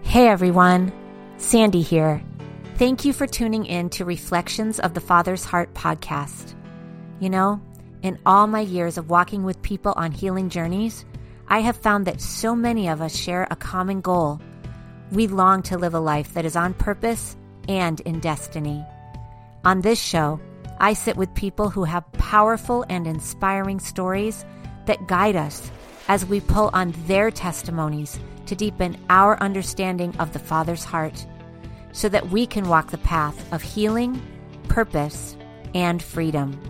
Hey everyone, Sandy here. Thank you for tuning in to Reflections of the Father's Heart podcast. You know, in all my years of walking with people on healing journeys, I have found that so many of us share a common goal. We long to live a life that is on purpose and in destiny. On this show, I sit with people who have powerful and inspiring stories that guide us as we pull on their testimonies to deepen our understanding of the Father's heart so that we can walk the path of healing, purpose, and freedom.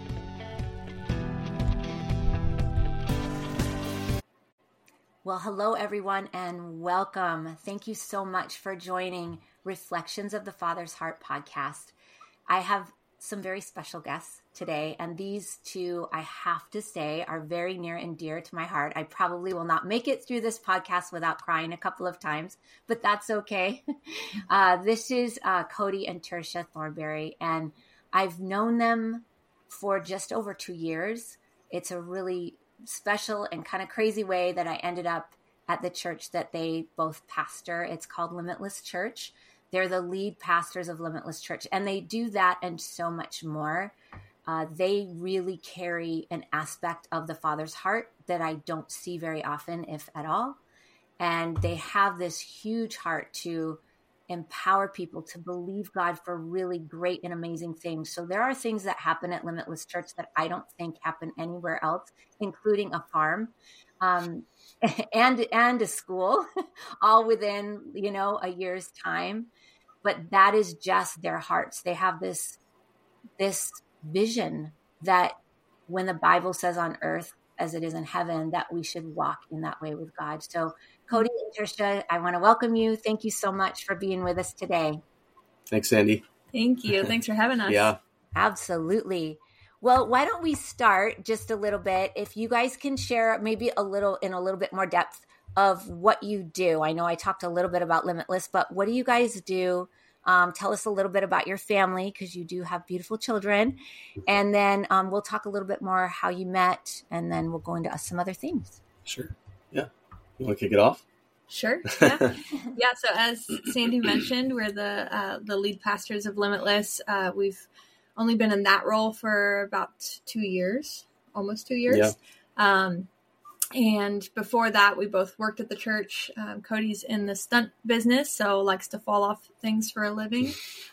Well, hello everyone and welcome. Thank you so much for joining Reflections of the Father's Heart podcast. I have some very special guests today, and these two, I have to say, are very near and dear to my heart. I probably will not make it through this podcast without crying a couple of times, but that's okay. This is Cody and Tertia Thornberry, and I've known them for just over 2 years. It's a really special and kind of crazy way that I ended up at the church that they both pastor. It's called Limitless Church. They're the lead pastors of Limitless Church, and they do that and so much more. They really carry an aspect of the Father's heart that I don't see very often, if at all. And they have this huge heart to empower people to believe God for really great and amazing things. So there are things that happen at Limitless Church that I don't think happen anywhere else, including a farm and a school, all within, a year's time. But that is just their hearts. They have this vision that when the Bible says on earth as it is in heaven, that we should walk in that way with God. So Cody and Tertia, I want to welcome you. Thank you so much for being with us today. Thanks, Sandy. Thank you. Thanks for having us. Yeah. Absolutely. Well, why don't we start just a little bit? If you guys can share maybe in a little bit more depth of what you do. I know I talked a little bit about Limitless, but what do you guys do? Tell us a little bit about your family, because you do have beautiful children. And then we'll talk a little bit more how you met, and then we'll go into some other things. Sure. Yeah. You want to kick it off? Sure. Yeah. Yeah. So as Sandy mentioned, we're the lead pastors of Limitless. We've only been in that role for about 2 years, almost 2 years. Yeah. And before that, we both worked at the church. Cody's in the stunt business, so likes to fall off things for a living.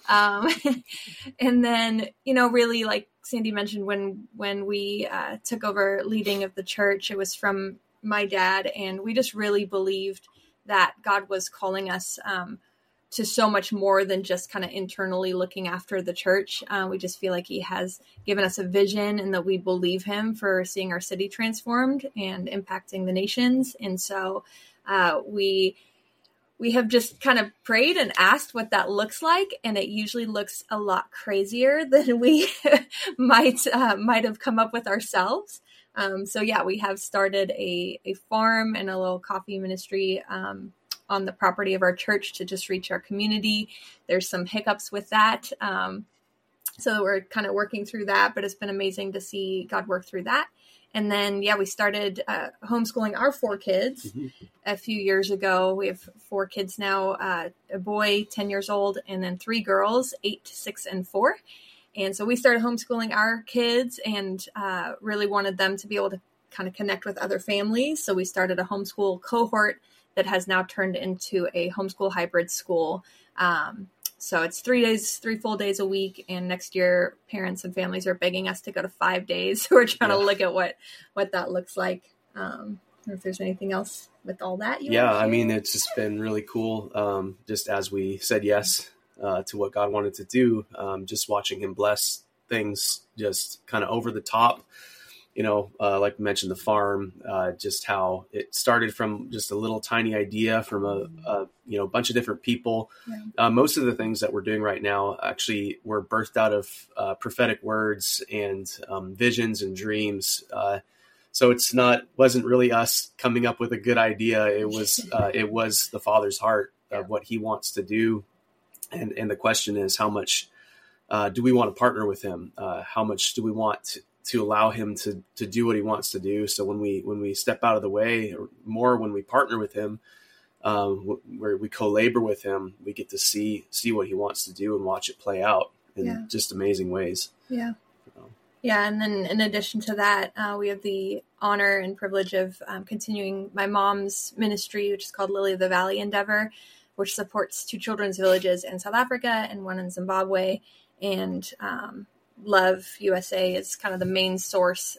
And then, really, like Sandy mentioned, when we took over leading of the church, it was from my dad, and we just really believed that God was calling us to so much more than just kind of internally looking after the church. We just feel like he has given us a vision, and that we believe him for seeing our city transformed and impacting the nations. And so we have just kind of prayed and asked what that looks like. And it usually looks a lot crazier than we might have come up with ourselves. So yeah, we have started a farm and a little coffee ministry on the property of our church to just reach our community. There's some hiccups with that. So we're kind of working through that, but it's been amazing to see God work through that. And then, we started homeschooling our 4 kids a few years ago. We have 4 kids now, a boy, 10 years old, and then 3 girls, 8, 6, and 4. And so we started homeschooling our kids and really wanted them to be able to kind of connect with other families. So we started a homeschool cohort that has now turned into a homeschool hybrid school. So it's 3 full days a week. And next year, parents and families are begging us to go to 5 days. So we're trying to look at what that looks like. Or if there's anything else with all that. I mean, it's just been really cool. Just as we said yes to what God wanted to do, just watching him bless things just kind of over the top. Like we mentioned, the farm, just how it started from just a little tiny idea from a bunch of different people. Yeah. Most of the things that we're doing right now actually were birthed out of prophetic words and visions and dreams. So wasn't really us coming up with a good idea. It was the Father's heart of what he wants to do. And the question is, how much do we want to partner with him? How much do we want to allow him to do what he wants to do? So when we step out of the way, or more when we partner with him, where we co-labor with him, we get to see what he wants to do and watch it play out in just amazing ways. Yeah. Yeah. And then in addition to that, we have the honor and privilege of continuing my mom's ministry, which is called Lily of the Valley Endeavor, which supports 2 children's villages in South Africa and 1 in Zimbabwe. And Love USA is kind of the main source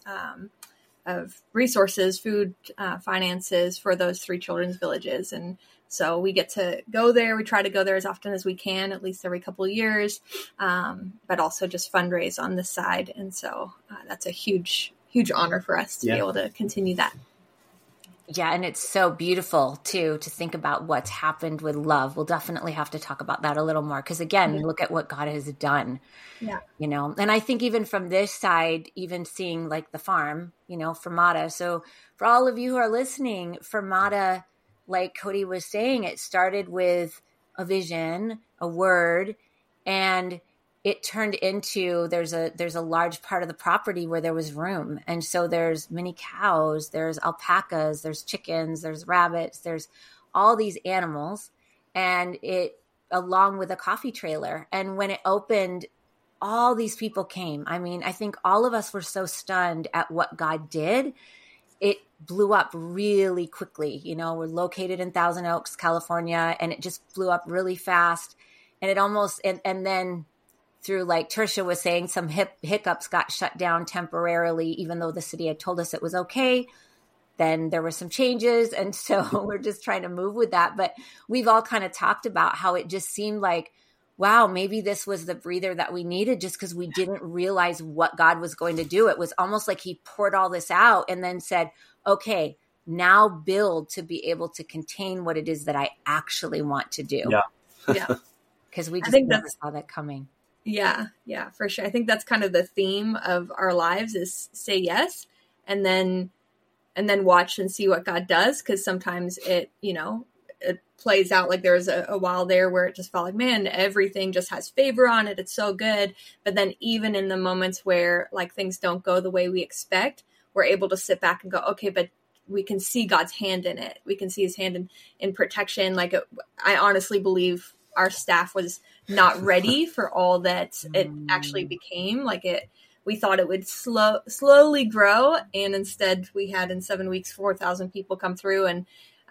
of resources, food, finances for those 3 children's villages. And so we get to go there. We try to go there as often as we can, at least every couple of years, but also just fundraise on this side. And so that's a huge, huge honor for us to be able to continue that. Yeah, and it's so beautiful, too, to think about what's happened with Love. We'll definitely have to talk about that a little more because, again, look at what God has done, you know. And I think even from this side, even seeing like the farm, you know, Fermata. So for all of you who are listening, Fermata, like Cody was saying, it started with a vision, a word, and it turned into there's a large part of the property where there was room. And so there's many cows, there's alpacas, there's chickens, there's rabbits, there's all these animals, and it along with a coffee trailer. And when it opened, all these people came. I mean, I think all of us were so stunned at what God did. It blew up really quickly. You know, we're located in Thousand Oaks, California, and it just blew up really fast. And it almost, and then through, like Tertia was saying, some hiccups got shut down temporarily, even though the city had told us it was okay. Then there were some changes. And so we're just trying to move with that. But we've all kind of talked about how it just seemed like, wow, maybe this was the breather that we needed just because we didn't realize what God was going to do. It was almost like he poured all this out and then said, okay, now build to be able to contain what it is that I actually want to do. Yeah. Because we just never saw that coming. Yeah, for sure. I think that's kind of the theme of our lives is say yes and then watch and see what God does. Because sometimes it plays out like there was a while there where it just felt like, man, everything just has favor on it. It's so good. But then even in the moments where like things don't go the way we expect, we're able to sit back and go, okay, but we can see God's hand in it. We can see his hand in protection. Like I honestly believe our staff was not ready for all that it actually became. Like we thought it would slowly grow. And instead we had in 7 weeks, 4,000 people come through, and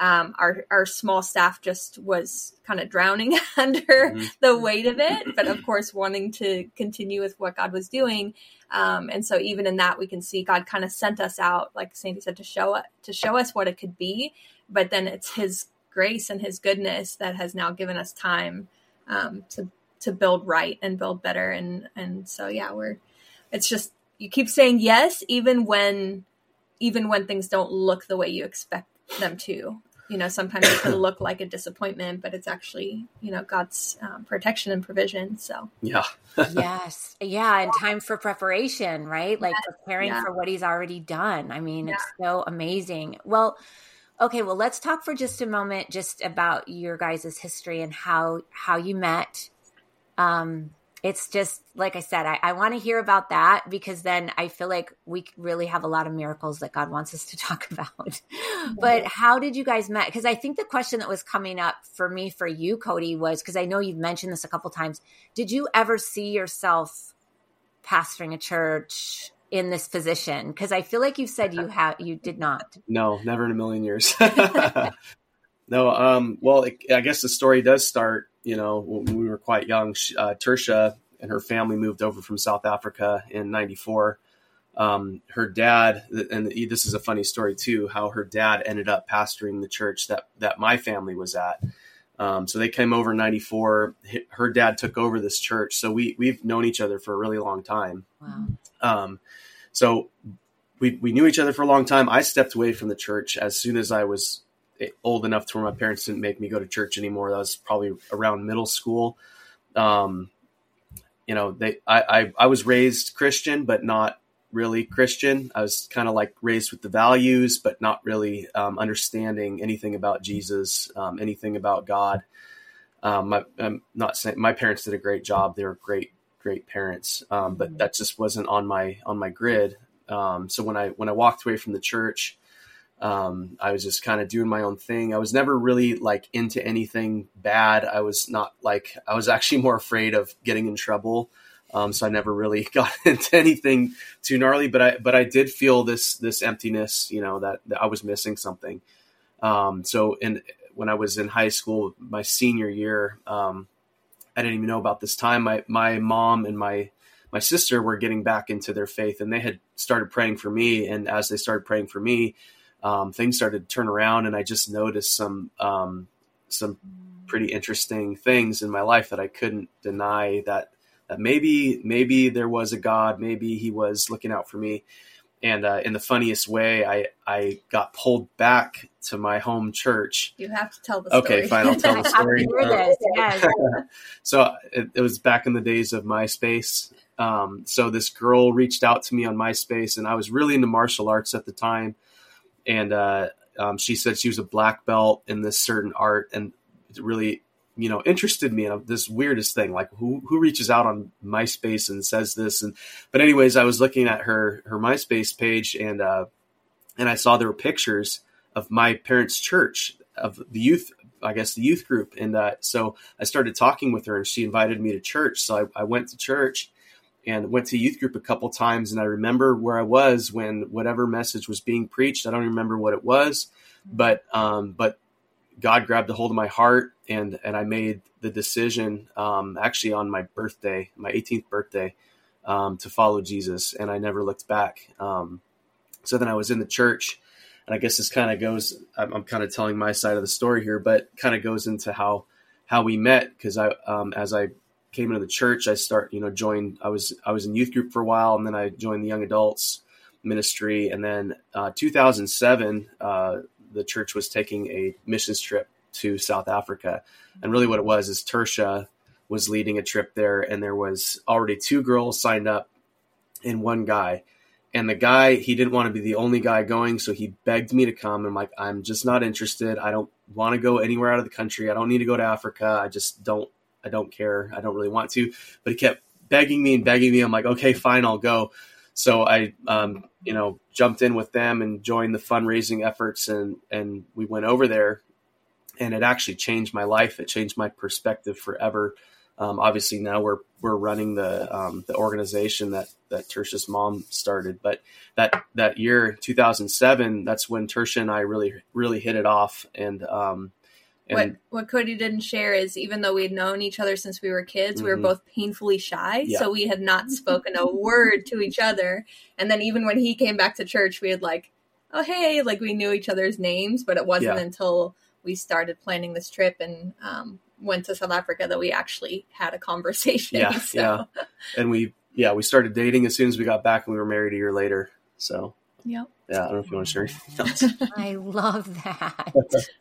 our small staff just was kind of drowning under the weight of it, but of course wanting to continue with what God was doing. And so even in that, we can see God kind of sent us out, like Sandy said, to show us what it could be. But then it's his grace and his goodness that has now given us time to build right and build better. And so, it's just, you keep saying yes, even when things don't look the way you expect them to. You know, sometimes it can look like a disappointment, but it's actually, God's protection and provision. So yes. Yeah. And time for preparation, right? Like preparing for what he's already done. I mean, it's so amazing. Well, okay. Well, let's talk for just a moment, just about your guys' history and how you met. It's just, like I said, I want to hear about that, because then I feel like we really have a lot of miracles that God wants us to talk about. But how did you guys met? Because I think the question that was coming up for you, Cody, was, because I know you've mentioned this a couple times, did you ever see yourself pastoring a church in this position? Because I feel like you said you did not. No, never in a million years. No. Well, I guess the story does start, when we were quite young. Tertia and her family moved over from South Africa in 94. Her dad, and this is a funny story too, how her dad ended up pastoring the church that my family was at. So they came over in 94. Her dad took over this church. So we've known each other for a really long time. Wow. So we knew each other for a long time. I stepped away from the church as soon as I was old enough to where my parents didn't make me go to church anymore. That was probably around middle school. I was raised Christian, but not really Christian. I was kind of like raised with the values, but not really understanding anything about Jesus, anything about God. I'm not saying my parents did a great job. They were great parents. But that just wasn't on my grid. So when I walked away from the church, I was just kind of doing my own thing. I was never really like into anything bad. I was actually more afraid of getting in trouble. So I never really got into anything too gnarly, but I did feel this emptiness, that I was missing something. When I was in high school, my senior year, I didn't even know about this time. My mom and my sister were getting back into their faith, and they had started praying for me. And as they started praying for me, things started to turn around, and I just noticed some pretty interesting things in my life that I couldn't deny, that maybe there was a God, maybe he was looking out for me. And in the funniest way, I got pulled back to my home church. You have to tell the story. Okay, fine, I'll tell the story. Yes. So it was back in the days of MySpace. So this girl reached out to me on MySpace, and I was really into martial arts at the time. And she said she was a black belt in this certain art, and it really, interested me in this weirdest thing, like who reaches out on MySpace and says this. But anyways, I was looking at her MySpace page, and I saw there were pictures of my parents' church, of the youth group. And so I started talking with her, and she invited me to church. So I went to church and went to youth group a couple times. And I remember where I was when whatever message was being preached. I don't remember what it was, but God grabbed a hold of my heart, and I made the decision, actually on my birthday, my 18th birthday, to follow Jesus. And I never looked back. So then I was in the church, and I guess this kind of goes, I'm kind of telling my side of the story here, but kind of goes into how we met. Cause as I came into the church, I joined, I was in youth group for a while, and then I joined the young adults ministry. And then, 2007, the church was taking a missions trip to South Africa. And really what it was is Tertia was leading a trip there, and there was already 2 girls signed up and 1 guy. And the guy, he didn't want to be the only guy going, so he begged me to come. And I'm like, I'm just not interested. I don't want to go anywhere out of the country. I don't need to go to Africa. I don't care. I don't really want to. But he kept begging me. I'm like, okay, fine, I'll go. So I, jumped in with them and joined the fundraising efforts, and we went over there, and it actually changed my life. It changed my perspective forever. Obviously now we're running the organization that Tertia's mom started, but that year, 2007, that's when Tertia and I really, really hit it off. And what Cody didn't share is, even though we had known each other since we were kids, Mm-hmm. we were both painfully shy. Yeah. So we had not spoken a word to each other. And then even when he came back to church, we had oh, hey, we knew each other's names, but it wasn't until we started planning this trip and went to South Africa that we actually had a conversation. Yeah. So. Yeah. And we started dating as soon as we got back, and we were married a year later. So Yep. yeah, I don't know if you want to share anything else. I love that.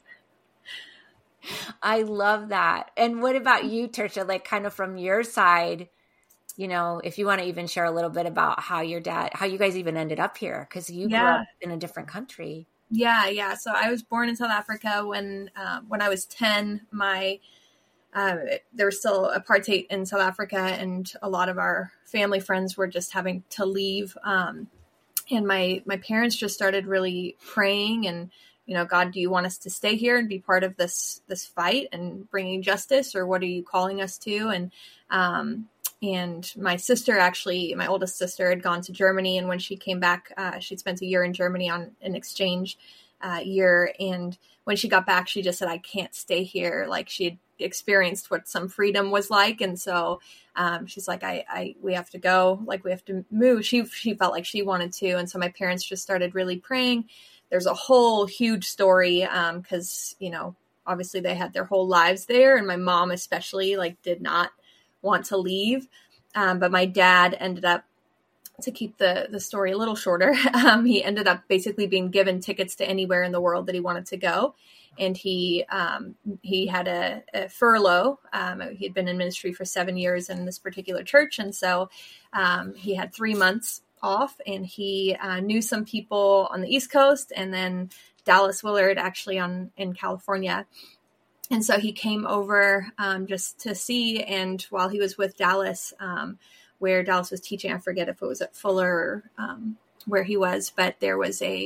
I love that. And what about you, Tertia? Kind of from your side, if you want to even share a little bit about how you guys even ended up here, because you grew up in a different country. Yeah. So I was born in South Africa. When I was 10, there was still apartheid in South Africa, and a lot of our family friends were just having to leave. And my parents just started really praying, and God, do you want us to stay here and be part of this fight and bringing justice, or what are you calling us to? And my sister, actually, my oldest sister, had gone to Germany, and when she came back, she'd spent a year in Germany on an exchange year. And when she got back, she just said, I can't stay here. She'd experienced what some freedom was like. And so she's like, we have to go, we have to move. She felt like she wanted to. And so my parents just started really praying. There's a whole huge story because, obviously they had their whole lives there. And my mom especially did not want to leave. But my dad ended up, to keep the story a little shorter, he ended up basically being given tickets to anywhere in the world that he wanted to go. And he had a furlough. He had been in ministry for 7 years in this particular church. And so he had 3 months off, and he knew some people on the East Coast, and then Dallas Willard actually in California. And so he came over just to see. And while he was with Dallas, where Dallas was teaching, I forget if it was at Fuller or where he was, but there was a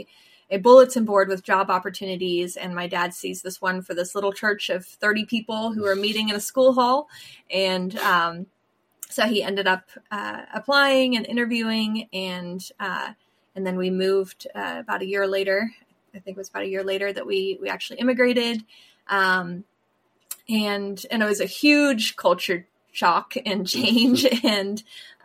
a bulletin board with job opportunities. And my dad sees this one for this little church of 30 people who are meeting in a school hall. And so he ended up applying and interviewing. And then we moved about a year later. I think it was about a year later that we actually immigrated. And it was a huge culture shock and change. And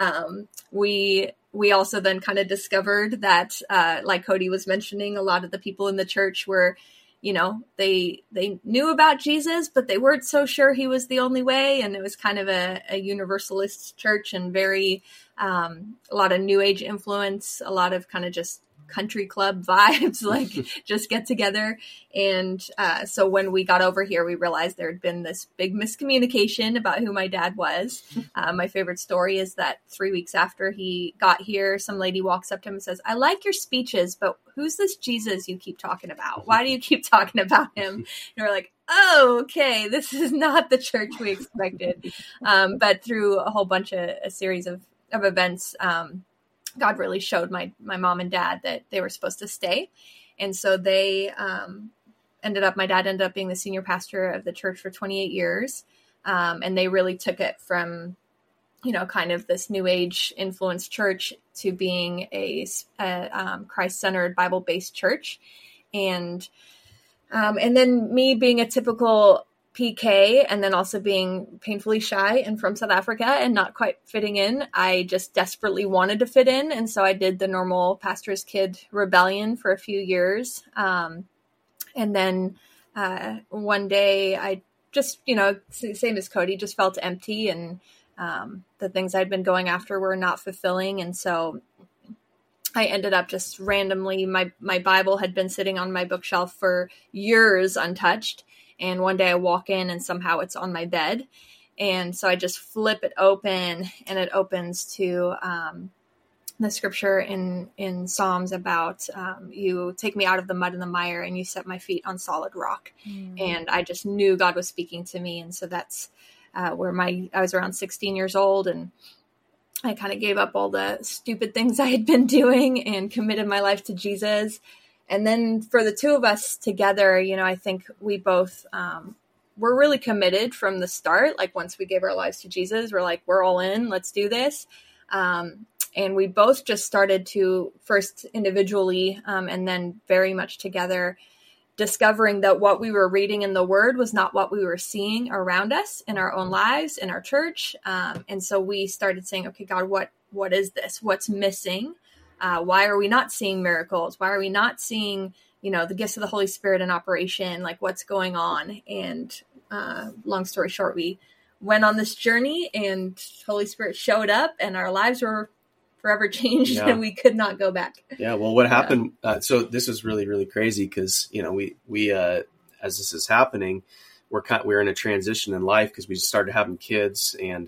we also then kind of discovered that, like Cody was mentioning, a lot of the people in the church were, they knew about Jesus, but they weren't so sure he was the only way. And it was kind of a universalist church, and very, a lot of new age influence, a lot of kind of just country club vibes, like just get together. And so when we got over here, we realized there had been this big miscommunication about who my dad was. My favorite story is that 3 weeks after he got here, some lady walks up to him and says, "I like your speeches, but who's this Jesus you keep talking about? Why do you keep talking about him?" And we're like, "Oh, okay, this is not the church we expected." But through a whole bunch of a series of events, God really showed my mom and dad that they were supposed to stay. And so they my dad ended up being the senior pastor of the church for 28 years. And they really took it from, kind of this new age influenced church to being a Christ-centered Bible-based church. And then me being a typical PK, and then also being painfully shy and from South Africa and not quite fitting in, I just desperately wanted to fit in. And so I did the normal pastor's kid rebellion for a few years. And then one day I just, same as Cody, just felt empty, and the things I'd been going after were not fulfilling. And so I ended up just randomly, my Bible had been sitting on my bookshelf for years untouched. And one day I walk in and somehow it's on my bed. And so I just flip it open, and it opens to the scripture in Psalms about you take me out of the mud and the mire, and you set my feet on solid rock. And I just knew God was speaking to me. And so that's where I was around 16 years old, and I kind of gave up all the stupid things I had been doing and committed my life to Jesus. And then for the two of us together, I think we both were really committed from the start. Like once we gave our lives to Jesus, we're like, we're all in, let's do this. And we both just started to first individually and then very much together, discovering that what we were reading in the Word was not what we were seeing around us in our own lives, in our church. And so we started saying, okay, God, what is this? What's missing? Why are we not seeing miracles? Why are we not seeing, the gifts of the Holy Spirit in operation? Like, what's going on? And long story short, we went on this journey, and Holy Spirit showed up, and our lives were forever changed, and we could not go back. Yeah. Well, what happened? So this is really, really crazy because, we as this is happening, we're in a transition in life because we just started having kids, and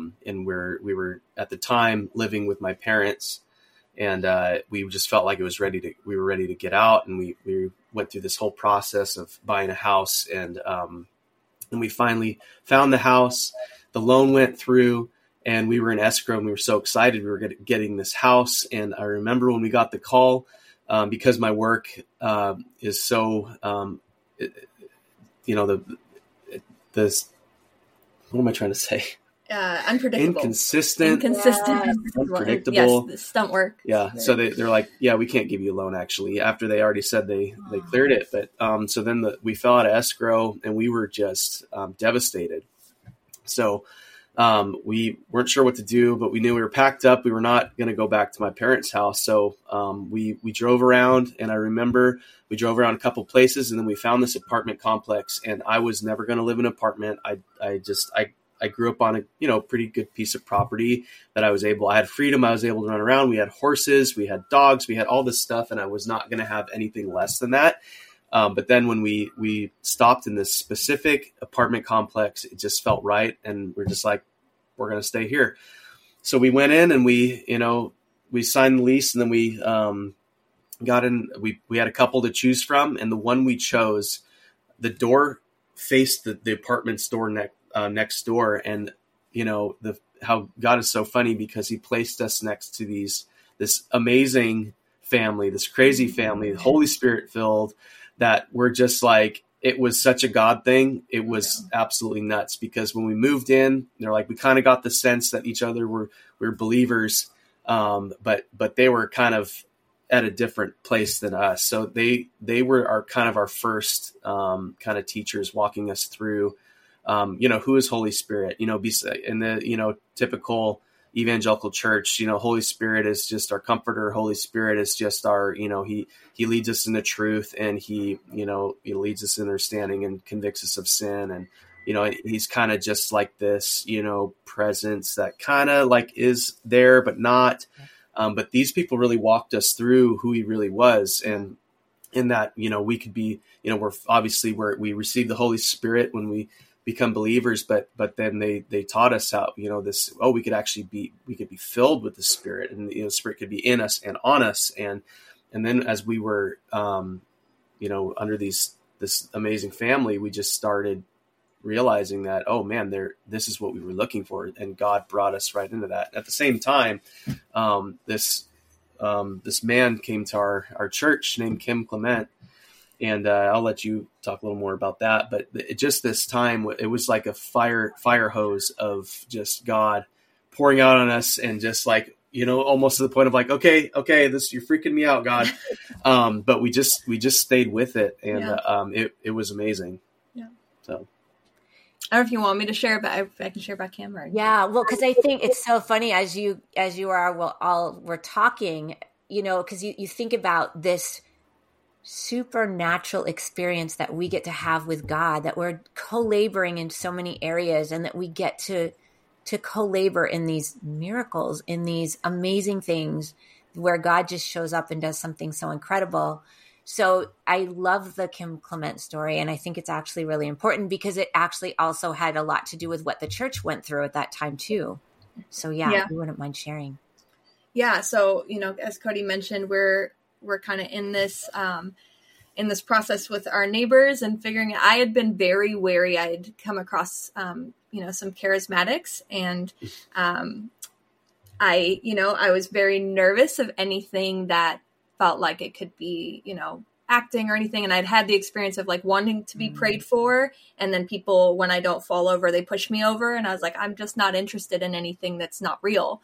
we were at the time living with my parents. And we just felt like we were ready to get out. And we went through this whole process of buying a house. And we finally found the house. The loan went through, and we were in escrow, and we were so excited we were getting this house. And I remember when we got the call, because my work is so, what am I trying to say? Unpredictable, inconsistent, unpredictable. Yes, stunt work. Yeah. So they're like, yeah, we can't give you a loan actually, after they already said they cleared it. But so then we fell out of escrow, and we were just devastated. So we weren't sure what to do, but we knew we were packed up. We were not going to go back to my parents' house. So we drove around, and I remember we drove around a couple places, and then we found this apartment complex, and I was never going to live in an apartment. I grew up on a, pretty good piece of property that I had freedom. I was able to run around. We had horses, we had dogs, we had all this stuff, and I was not going to have anything less than that. But then when we stopped in this specific apartment complex, it just felt right. And we're just like, we're going to stay here. So we went in, and we signed the lease, and then we got in, we had a couple to choose from. And the one we chose, the door faced the apartment's door next door. And how God is so funny, because he placed us next to this amazing family, this crazy family, Holy Spirit filled, that we're just like, it was such a God thing. It was absolutely nuts, because when we moved in, they're like, we kind of got the sense that each other were believers. But they were kind of at a different place than us. So they were our first kind of teachers, walking us through, who is Holy Spirit, in the, typical evangelical church, Holy Spirit is just our comforter. Holy Spirit is just our, he leads us in the truth, and he leads us in understanding and convicts us of sin. And, he's kind of just like this, presence that kind of like is there, but not. But these people really walked us through who he really was. And in that, we could be, we receive the Holy Spirit when we become believers, but then they taught us how, we could be filled with the Spirit, and the Spirit could be in us and on us. And then as we were, under this amazing family, we just started realizing that, oh man, this is what we were looking for. And God brought us right into that. At the same time, this man came to our church named Kim Clement. And I'll let you talk a little more about that. But just this time, it was like a fire hose of just God pouring out on us, and just like, almost to the point of like, okay, you're freaking me out, God. But we just stayed with it, and it was amazing. Yeah. So I don't know if you want me to share about, I can share about Kim or. Yeah, well, because I think it's so funny as you we're talking, because you think about this supernatural experience that we get to have with God, that we're co-laboring in so many areas, and that we get to co-labor in these miracles, in these amazing things where God just shows up and does something so incredible. So I love the Kim Clement story, and I think it's actually really important, because it actually also had a lot to do with what the church went through at that time too. So if you wouldn't mind sharing. Yeah. So, as Cody mentioned, we're kind of in this process with our neighbors and figuring out. I had been very wary. I had come across, some charismatics, and I was very nervous of anything that felt like it could be, acting or anything. And I'd had the experience of like wanting to be prayed for. And then people, when I don't fall over, they push me over. And I was like, I'm just not interested in anything that's not real.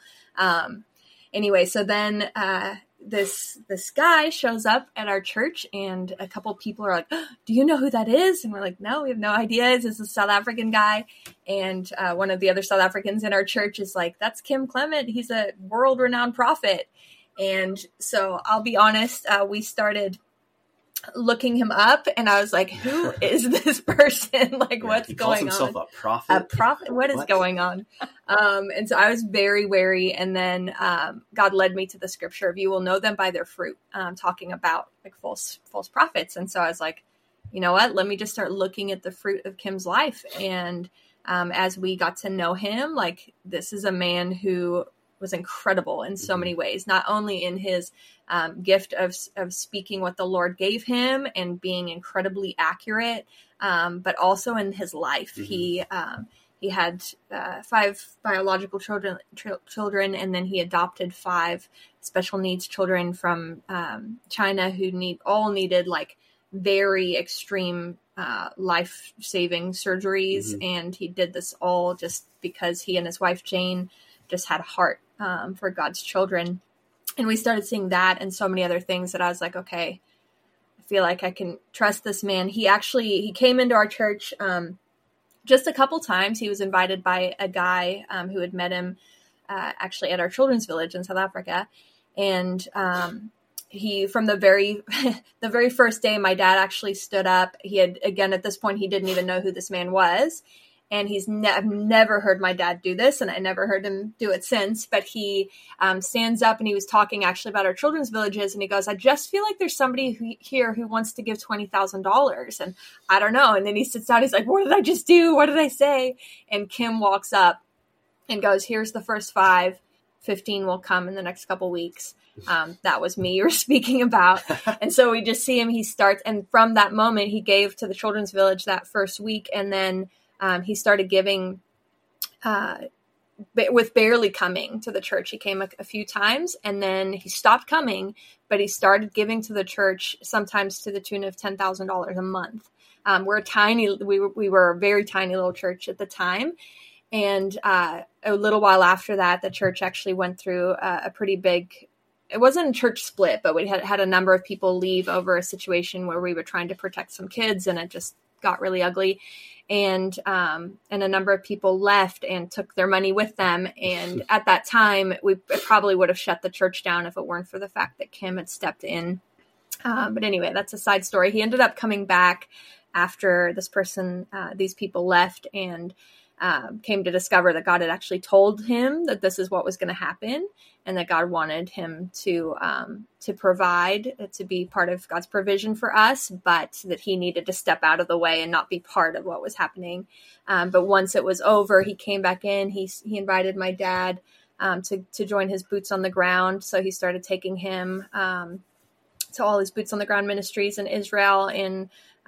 Anyway, so then, this guy shows up at our church, and a couple people are like, oh, do you know who that is? And we're like, no, we have no idea. It's a South African guy. And one of the other South Africans in our church is like, that's Kim Clement. He's a world-renowned prophet. And so I'll be honest, we started looking him up, and I was like, who is this person? Like, what's going on? He calls himself a prophet? A prophet? What is going on? And so I was very wary. And then God led me to the scripture of, you will know them by their fruit, talking about like false prophets. And so I was like, you know what, let me just start looking at the fruit of Kim's life. And as we got to know him, like, this is a man who was incredible in so many ways, not only in his gift of speaking what the Lord gave him and being incredibly accurate, but also in his life. Mm-hmm. He had 5 biological children, and then he adopted 5 special needs children from China who needed like very extreme life-saving surgeries. Mm-hmm. And he did this all just because he and his wife Jane just had a heart for God's children. And we started seeing that and so many other things that I was like, okay, I feel like I can trust this man. He came into our church just a couple times. He was invited by a guy who had met him actually at our children's village in South Africa. And he, from the very first day, my dad actually stood up. He had, again, at this point, he didn't even know who this man was. And I've never heard my dad do this, and I never heard him do it since, but he stands up, and he was talking actually about our children's villages. And he goes, I just feel like there's somebody here who wants to give $20,000. And I don't know. And then he sits down. He's like, what did I just do? What did I say? And Kim walks up and goes, here's the first 5, 15 will come in the next couple weeks. That was me you were speaking about. And so we just see him, he starts. And from that moment, he gave to the children's village that first week. And then he started giving with barely coming to the church. He came a few times and then he stopped coming, but he started giving to the church, sometimes to the tune of $10,000 a month. We were a very tiny little church at the time. And a little while after that, the church actually went through a pretty big, it wasn't a church split, but we had a number of people leave over a situation where we were trying to protect some kids, and it just got really ugly. And a number of people left and took their money with them. And at that time, we probably would have shut the church down if it weren't for the fact that Kim had stepped in. But anyway, that's a side story. He ended up coming back after these people left, and came to discover that God had actually told him that this is what was going to happen, and that God wanted him to provide, to be part of God's provision for us, but that he needed to step out of the way and not be part of what was happening. But once it was over, he came back in. He invited my dad to join his Boots on the Ground. So he started taking him to all his Boots on the Ground ministries in Israel, in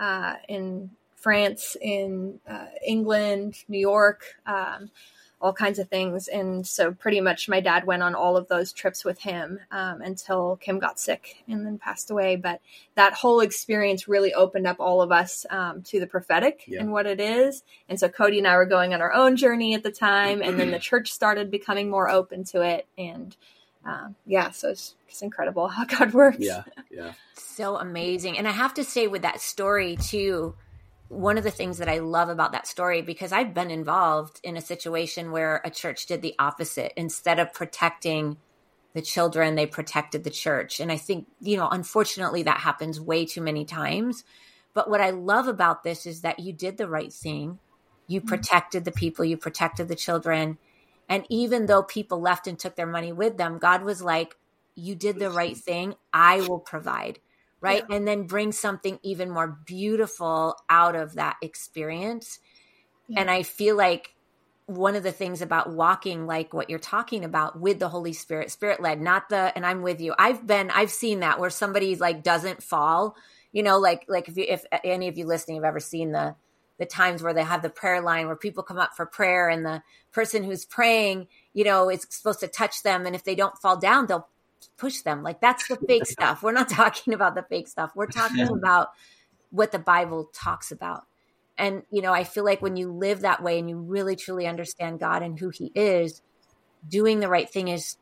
France, in England, New York, all kinds of things. And so pretty much my dad went on all of those trips with him until Kim got sick and then passed away. But that whole experience really opened up all of us to the prophetic and what it is. And so Cody and I were going on our own journey at the time, and then the church started becoming more open to it. And so it's just incredible how God works. Yeah. So amazing. And I have to say with that story too, one of the things that I love about that story, because I've been involved in a situation where a church did the opposite. Instead of protecting the children, they protected the church. And I think, unfortunately that happens way too many times. But what I love about this is that you did the right thing. You protected the people, you protected the children. And even though people left and took their money with them, God was like, you did the right thing. I will provide. Right. Yeah. And then bring something even more beautiful out of that experience. Yeah. And I feel like one of the things about walking, like what you're talking about with the Holy Spirit, Spirit-led, and I'm with you. I've seen that where somebody like doesn't fall, like if any of you listening have ever seen the times where they have the prayer line where people come up for prayer and the person who's praying, is supposed to touch them. And if they don't fall down, they'll push them. Like that's the fake stuff. We're not talking about the fake stuff. We're talking about what the Bible talks about. And, I feel like when you live that way and you really truly understand God and who he is, doing the right thing is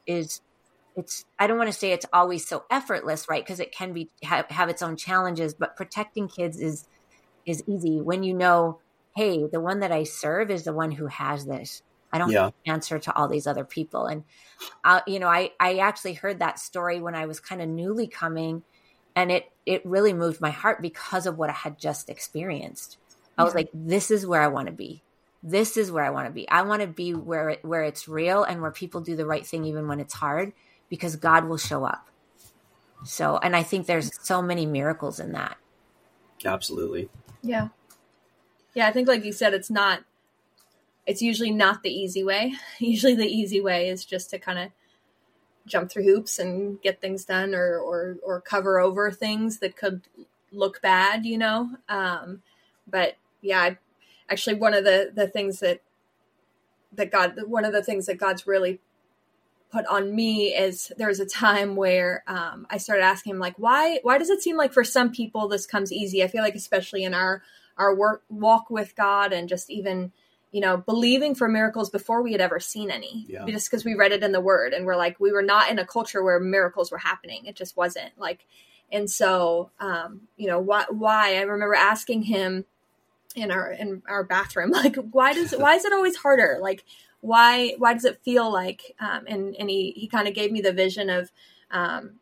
I don't want to say it's always so effortless, right? Because it can be have its own challenges, but protecting kids is easy when hey, the one that I serve is the one who has this. I don't answer to all these other people. And, I actually heard that story when I was kind of newly coming, and it really moved my heart because of what I had just experienced. I was like, this is where I want to be. This is where I want to be. I want to be where it's real and where people do the right thing, even when it's hard, because God will show up. So, and I think there's so many miracles in that. Absolutely. Yeah. Yeah. I think like you said, it's usually not the easy way. Usually the easy way is just to kind of jump through hoops and get things done or cover over things that could look bad, But yeah, actually one of the things one of the things that God's really put on me is there was a time where I started asking him, like, why does it seem like for some people this comes easy? I feel like especially in our walk with God and just even, believing for miracles before we had ever seen any, just because we read it in the Word and we're like, we were not in a culture where miracles were happening. It just wasn't like, and so, why I remember asking him in our bathroom, like, why is it always harder? Like, why does it feel like, and he kind of gave me the vision of kind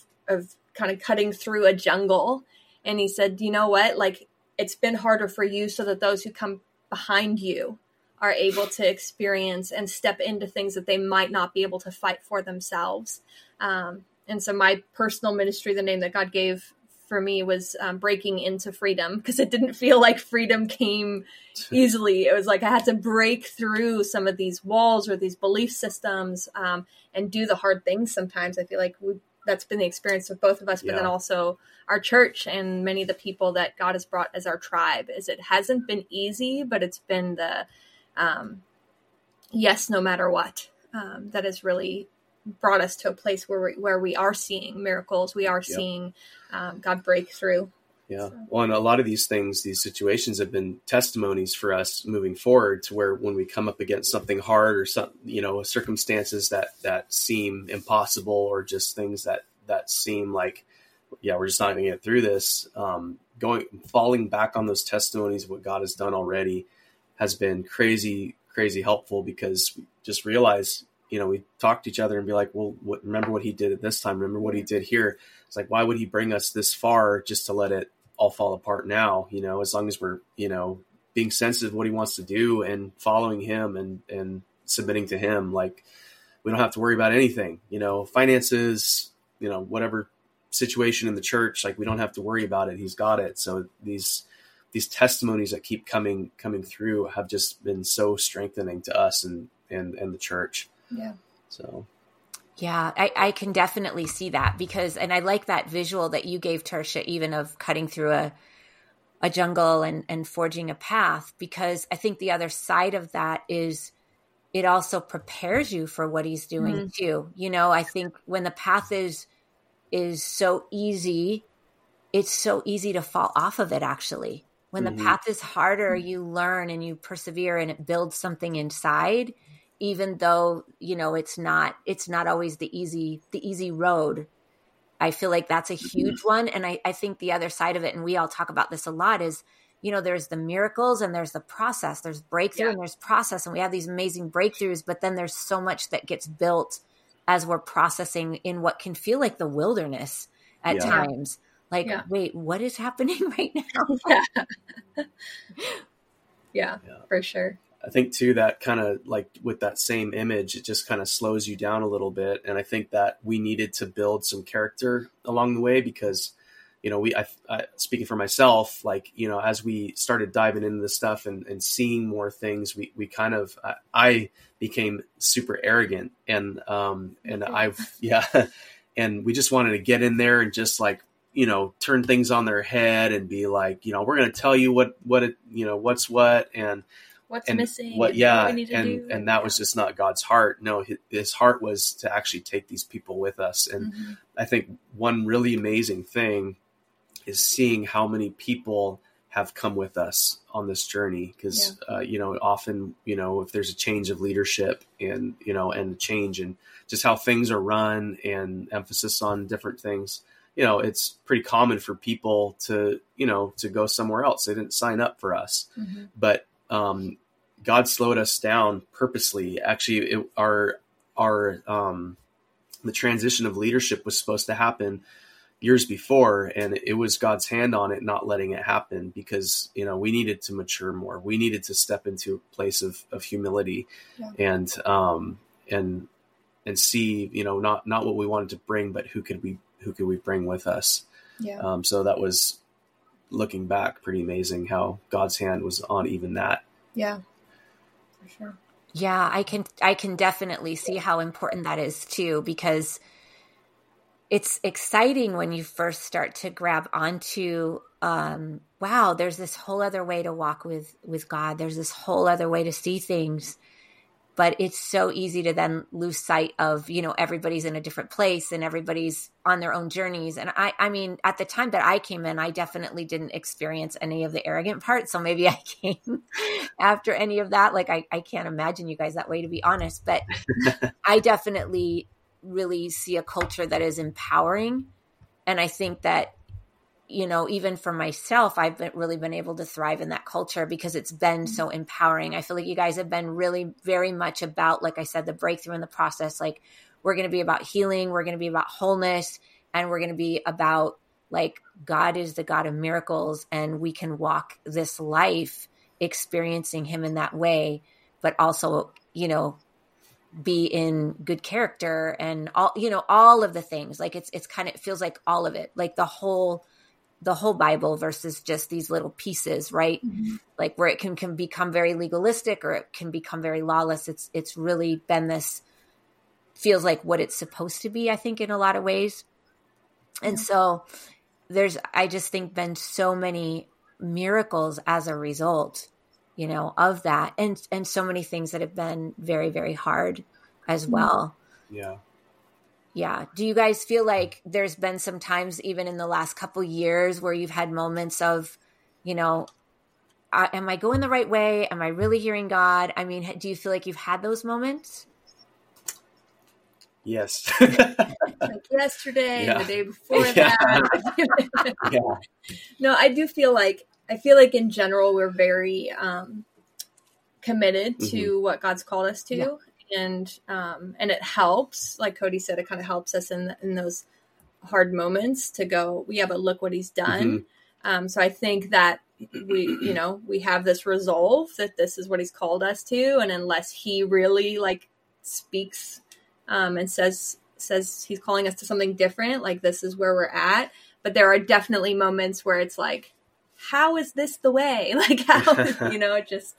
of cutting through a jungle. And he said, you know what, like, it's been harder for you so that those who come behind you are able to experience and step into things that they might not be able to fight for themselves. And so my personal ministry, the name that God gave for me was Breaking into Freedom, because it didn't feel like freedom came easily. It was like I had to break through some of these walls or these belief systems and do the hard things sometimes. I feel like that's been the experience of both of us, but then also our church and many of the people that God has brought as our tribe. Is it hasn't been easy, but it's been yes, no matter what. That has really brought us to a place where we are seeing miracles. We are seeing God break through. Yeah. Well, and a lot of these things, these situations have been testimonies for us moving forward, to where when we come up against something hard or some, circumstances that seem impossible, or just things that seem like, we're just not going to get through this. Falling back on those testimonies of what God has done already has been crazy helpful, because we just realize, we talk to each other and be like, well, remember what he did at this time. Remember what he did here. It's like, why would he bring us this far just to let it all fall apart now? As long as we're, being sensitive to what he wants to do and following him and submitting to him, like, we don't have to worry about anything, finances, whatever situation in the church, like, we don't have to worry about it. He's got it. So these testimonies that keep coming through have just been so strengthening to us and the church. Yeah. So. Yeah, I can definitely see that, because, and I like that visual that you gave, Tertia, even of cutting through a jungle and forging a path, because I think the other side of that is it also prepares you for what he's doing too. I think when the path is so easy, it's so easy to fall off of it, actually. When the path is harder, you learn and you persevere, and it builds something inside, even though, it's not always the easy road. I feel like that's a huge one. And I think the other side of it, and we all talk about this a lot, is, there's the miracles and there's the process. There's breakthrough and there's process, and we have these amazing breakthroughs, but then there's so much that gets built as we're processing in what can feel like the wilderness at times. Like, wait, what is happening right now? Yeah, for sure. I think too, that kind of, like, with that same image, it just kind of slows you down a little bit. And I think that we needed to build some character along the way, because, I speaking for myself, like, as we started diving into this stuff and seeing more things, we kind of, I became super arrogant, and and we just wanted to get in there and just, like, turn things on their head and be like, we're going to tell you what what's what, and what's missing, what we need to do. And that was just not God's heart. No, his heart was to actually take these people with us. And I think one really amazing thing is seeing how many people have come with us on this journey. Because, often, if there's a change of leadership and change and just how things are run and emphasis on different things, it's pretty common for people to go somewhere else. They didn't sign up for us, but God slowed us down purposely. Actually, the transition of leadership was supposed to happen years before, and it was God's hand on it, not letting it happen, because, we needed to mature more. We needed to step into a place of humility and see, not what we wanted to bring, but who could we bring with us? Yeah. So that was, looking back, pretty amazing how God's hand was on even that. Yeah, for sure. Yeah, I can definitely see how important that is too, because it's exciting when you first start to grab onto, wow, there's this whole other way to walk with God. There's this whole other way to see things. But it's so easy to then lose sight of, everybody's in a different place and everybody's on their own journeys. And I mean, at the time that I came in, I definitely didn't experience any of the arrogant parts. So maybe I came after any of that. Like, I can't imagine you guys that way, to be honest. But I definitely really see a culture that is empowering. And I think that, even for myself, I've really been able to thrive in that culture because it's been so empowering. I feel like you guys have been really very much about, like I said, the breakthrough in the process. Like, we're going to be about healing. We're going to be about wholeness. And we're going to be about, like, God is the God of miracles, and we can walk this life experiencing him in that way, but also, be in good character and all of the things. Like, it's kind of, it feels like all of it, like the whole Bible versus just these little pieces, right? Like, where it can become very legalistic or it can become very lawless. It's really been this, feels like what it's supposed to be, I think, in a lot of ways. And so I just think, been so many miracles as a result, of that, and so many things that have been very, very hard as well. Yeah. Yeah. Do you guys feel like there's been some times even in the last couple years where you've had moments of, am I going the right way? Am I really hearing God? I mean, do you feel like you've had those moments? Yes. Like yesterday and the day before that. Yeah. No, I feel like in general, we're very committed to what God's called us to. Yeah. And it helps, like Cody said, it kind of helps us in those hard moments to go, yeah, but look what he's done. So I think that we have this resolve that this is what he's called us to. And unless he really speaks and says he's calling us to something different, like this is where we're at. But there are definitely moments where it's like, how is this the way? Like how, it just,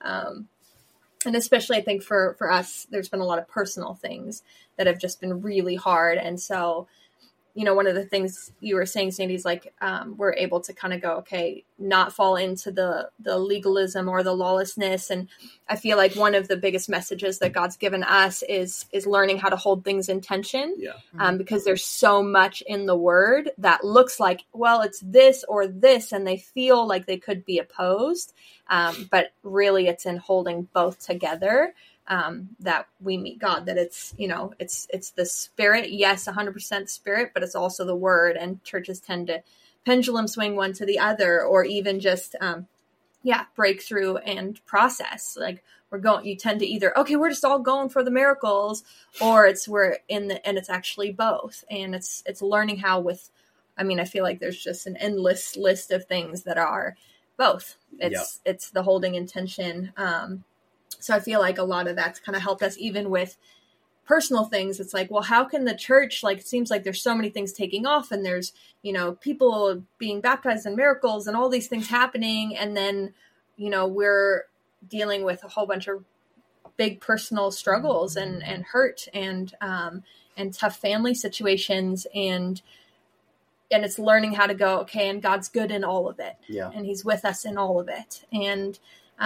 and especially I think for us, there's been a lot of personal things that have just been really hard. And so, one of the things you were saying, Sandy, is we're able to kind of go, okay, not fall into the legalism or the lawlessness. And I feel like one of the biggest messages that God's given us is learning how to hold things in tension. Yeah. Because there's so much in the word that looks like, well, it's this or this, and they feel like they could be opposed. But really it's in holding both together. That we meet God, that it's the spirit, yes, 100% spirit, but it's also the word, and churches tend to pendulum swing one to the other, or even just, breakthrough and process. Like you tend to either, okay, we're just all going for the miracles, or and it's actually both. And it's learning how I feel like there's just an endless list of things that are both. It's the holding intention. So I feel like a lot of that's kind of helped us even with personal things. It's like, well, how can the church, it seems like there's so many things taking off, and there's, people being baptized and miracles and all these things happening. And then, we're dealing with a whole bunch of big personal struggles and hurt and tough family situations. And it's learning how to go, okay, and God's good in all of it. Yeah. And he's with us in all of it. And,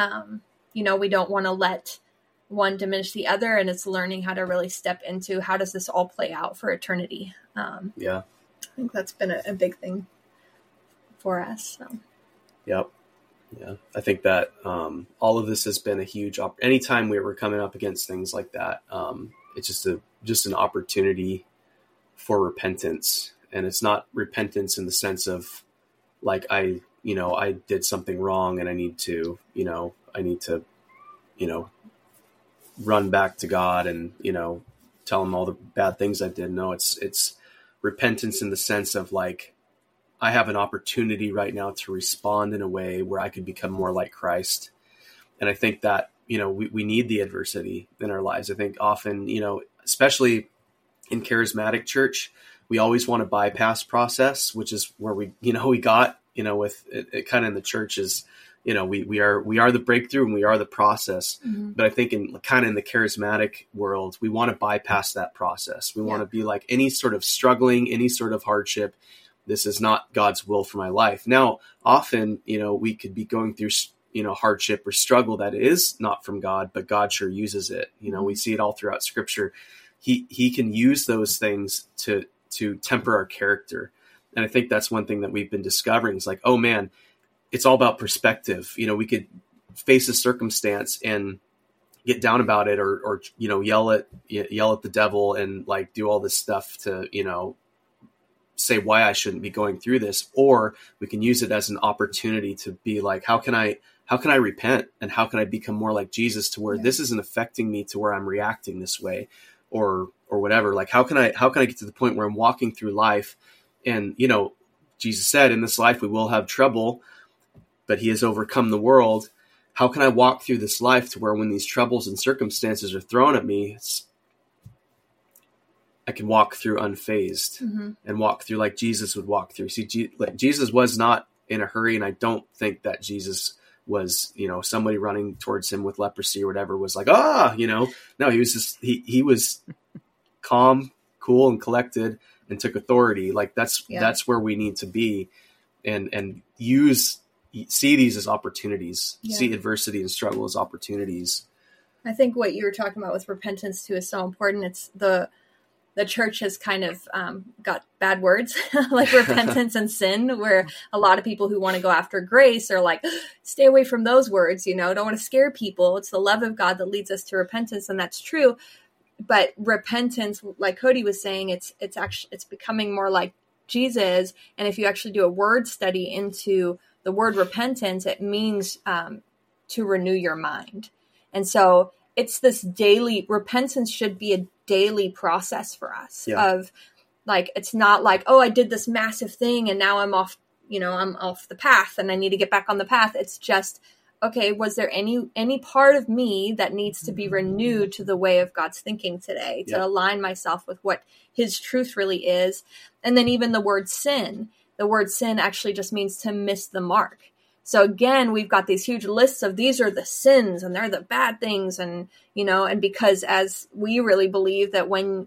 we don't want to let one diminish the other, and it's learning how to really step into how does this all play out for eternity. I think that's been a big thing for us. So. Yep. Yeah. I think that all of this has been a huge, anytime we were coming up against things like that, it's just an opportunity for repentance. And it's not repentance in the sense of I did something wrong and I need to run back to God and, tell him all the bad things I did. No, it's repentance in the sense of I have an opportunity right now to respond in a way where I could become more like Christ. And I think that, we need the adversity in our lives. I think often, especially in charismatic church, we always want to bypass process, which is where we got, with it kind of in the church is, we are the breakthrough and we are the process. Mm-hmm. But I think in the charismatic world, we want to bypass that process. We want to be like any sort of struggling, any sort of hardship. This is not God's will for my life. Now, often, we could be going through, hardship or struggle that is not from God, but God sure uses it. We see it all throughout Scripture. He can use those things to temper our character. And I think that's one thing that we've been discovering is oh man, it's all about perspective. We could face a circumstance and get down about it or yell at the devil and do all this stuff to, say why I shouldn't be going through this. Or we can use it as an opportunity to be how can I repent and how can I become more like Jesus to where this isn't affecting me to where I'm reacting this way or whatever. How can I get to the point where I'm walking through life and, Jesus said in this life, we will have trouble, but he has overcome the world. How can I walk through this life to where when these troubles and circumstances are thrown at me, I can walk through unfazed and walk through like Jesus would walk through. See, Jesus was not in a hurry. And I don't think that Jesus was, somebody running towards him with leprosy or whatever was no, he was just, he was calm, cool, and collected and took authority. That's where we need to be and use see these as opportunities, Yeah. see adversity and struggle as opportunities. I think what you were talking about with repentance too is so important. It's the church has kind of got bad words like repentance and sin, where a lot of people who want to go after grace are like, stay away from those words, don't want to scare people. It's the love of God that leads us to repentance. And that's true. But repentance, like Cody was saying, it's becoming more like Jesus. And if you actually do a word study into the word repentance, it means to renew your mind. And so it's this daily, repentance should be a daily process for us of like, it's not like, oh, I did this massive thing and now I'm off, I'm off the path and I need to get back on the path. It's just, okay, was there any part of me that needs to be renewed to the way of God's thinking today to align myself with what his truth really is? And then even the word sin actually just means to miss the mark. So again, we've got these huge lists of these are the sins and they're the bad things. And, and because as we really believe that when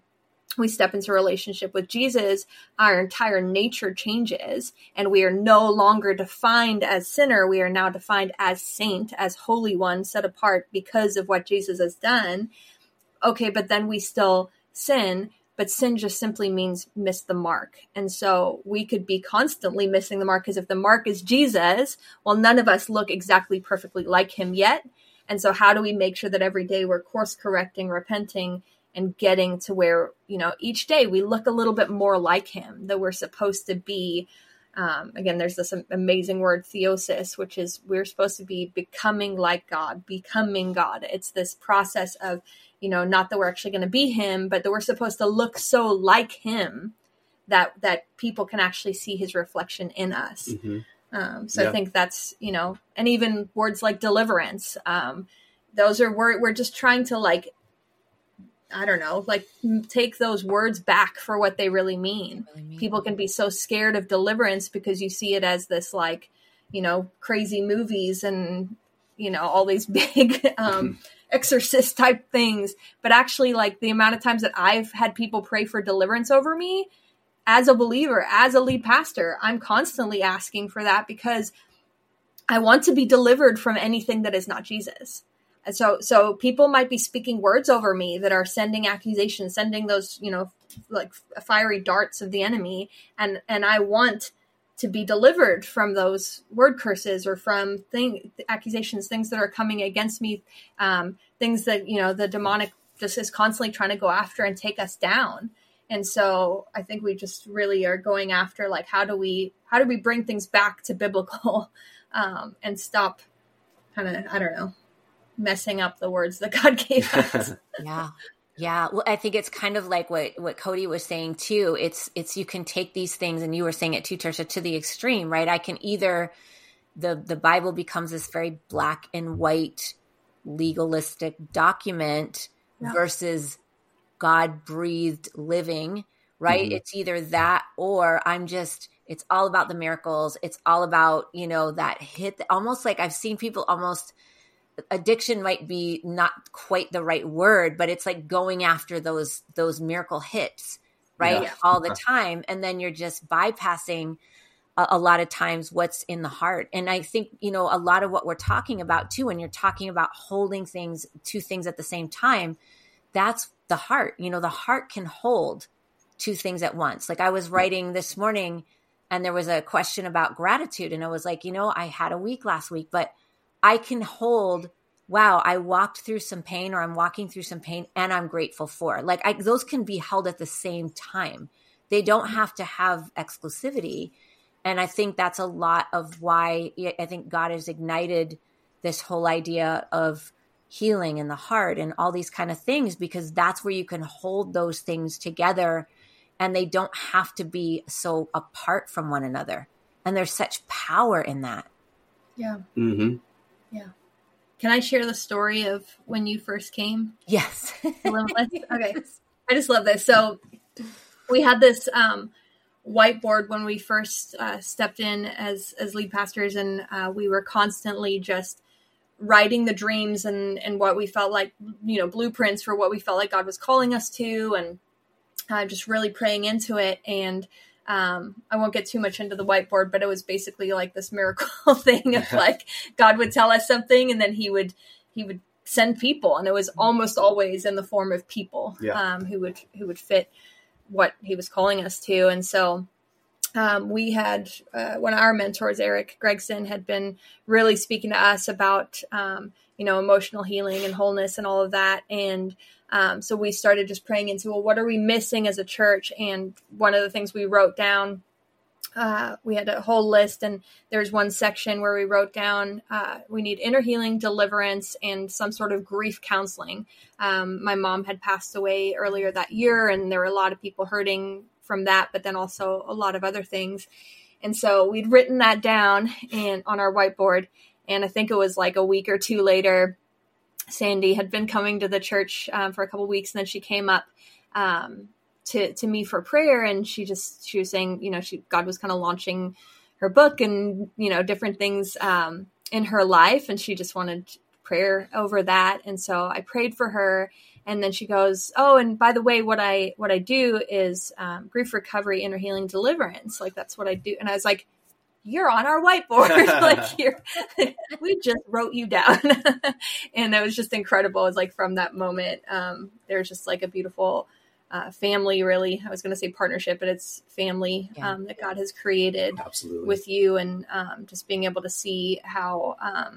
we step into a relationship with Jesus, our entire nature changes and we are no longer defined as sinner. We are now defined as saint, as holy one, set apart because of what Jesus has done. Okay, but then we still sin. But sin just simply means miss the mark. And so we could be constantly missing the mark because if the mark is Jesus, well, none of us look exactly perfectly like him yet. And so how do we make sure that every day we're course correcting, repenting, and getting to where, each day we look a little bit more like him, that we're supposed to be. Again, there's this amazing word, theosis, which is we're supposed to be becoming like God, becoming God. It's this process of, not that we're actually going to be him, but that we're supposed to look so like him that people can actually see his reflection in us. Mm-hmm. I think that's, and even words like deliverance, those are, we're just trying to take those words back for what they really mean. People can be so scared of deliverance because you see it as this crazy movies and, all these big exorcist type things. But actually, the amount of times that I've had people pray for deliverance over me as a believer, as a lead pastor, I'm constantly asking for that because I want to be delivered from anything that is not Jesus. And so people might be speaking words over me that are sending accusations, sending those, fiery darts of the enemy. And I want to be delivered from those word curses or from accusations, things that are coming against me, things that, the demonic just is constantly trying to go after and take us down. And so I think we just really are going after, how do we bring things back to biblical and stop messing up the words that God gave us. Yeah. Well, I think it's kind of like what Cody was saying too. It's you can take these things, and you were saying it too, Tertia, to the extreme, right? I can either, the Bible becomes this very black and white legalistic document versus God breathed living, right? Mm-hmm. It's either that or it's all about the miracles. It's all about, that hit, almost like I've seen people almost, addiction might be not quite the right word, but it's like going after those miracle hits, right? All the time. And then you're just bypassing a lot of times what's in the heart. And I think, a lot of what we're talking about too, when you're talking about holding two things at the same time, that's the heart. The heart can hold two things at once. Like I was writing this morning and there was a question about gratitude. And I was like, I had a week last week, but I can hold, wow, I walked through some pain, or I'm walking through some pain and I'm grateful for. Those can be held at the same time. They don't have to have exclusivity. And I think that's a lot of why I think God has ignited this whole idea of healing in the heart and all these kind of things, because that's where you can hold those things together and they don't have to be so apart from one another. And there's such power in that. Yeah. Mm-hmm. Yeah. Can I share the story of when you first came? Yes. Limitless? Okay. I just love this. So we had this whiteboard when we first stepped in as lead pastors, and we were constantly just writing the dreams and what we felt like, blueprints for what we felt like God was calling us to, and just really praying into it. And I won't get too much into the whiteboard, but it was basically like this miracle thing of like God would tell us something and then he would send people, and it was almost always in the form of people who would fit what he was calling us to. And so we had one of our mentors, Eric Gregson, had been really speaking to us about emotional healing and wholeness and all of that. And so we started just praying into, well, what are we missing as a church? And one of the things we wrote down, we had a whole list, and there's one section where we wrote down, we need inner healing, deliverance, and some sort of grief counseling. My mom had passed away earlier that year, and there were a lot of people hurting from that, but then also a lot of other things. And so we'd written that down on our whiteboard. And I think it was like a week or two later, Sandy had been coming to the church for a couple of weeks, and then she came up to me for prayer, and she was saying, God was kind of launching her book and different things in her life, and she just wanted prayer over that. And so I prayed for her, and then she goes, "Oh, and by the way, what I do is grief recovery, inner healing, deliverance. Like that's what I do." And I was like, "You're on our whiteboard." Like we just wrote you down. And it was just incredible. It's like from that moment, there's just like a beautiful family, really. I was going to say partnership, but it's family that God has created with you. And just being able to see how,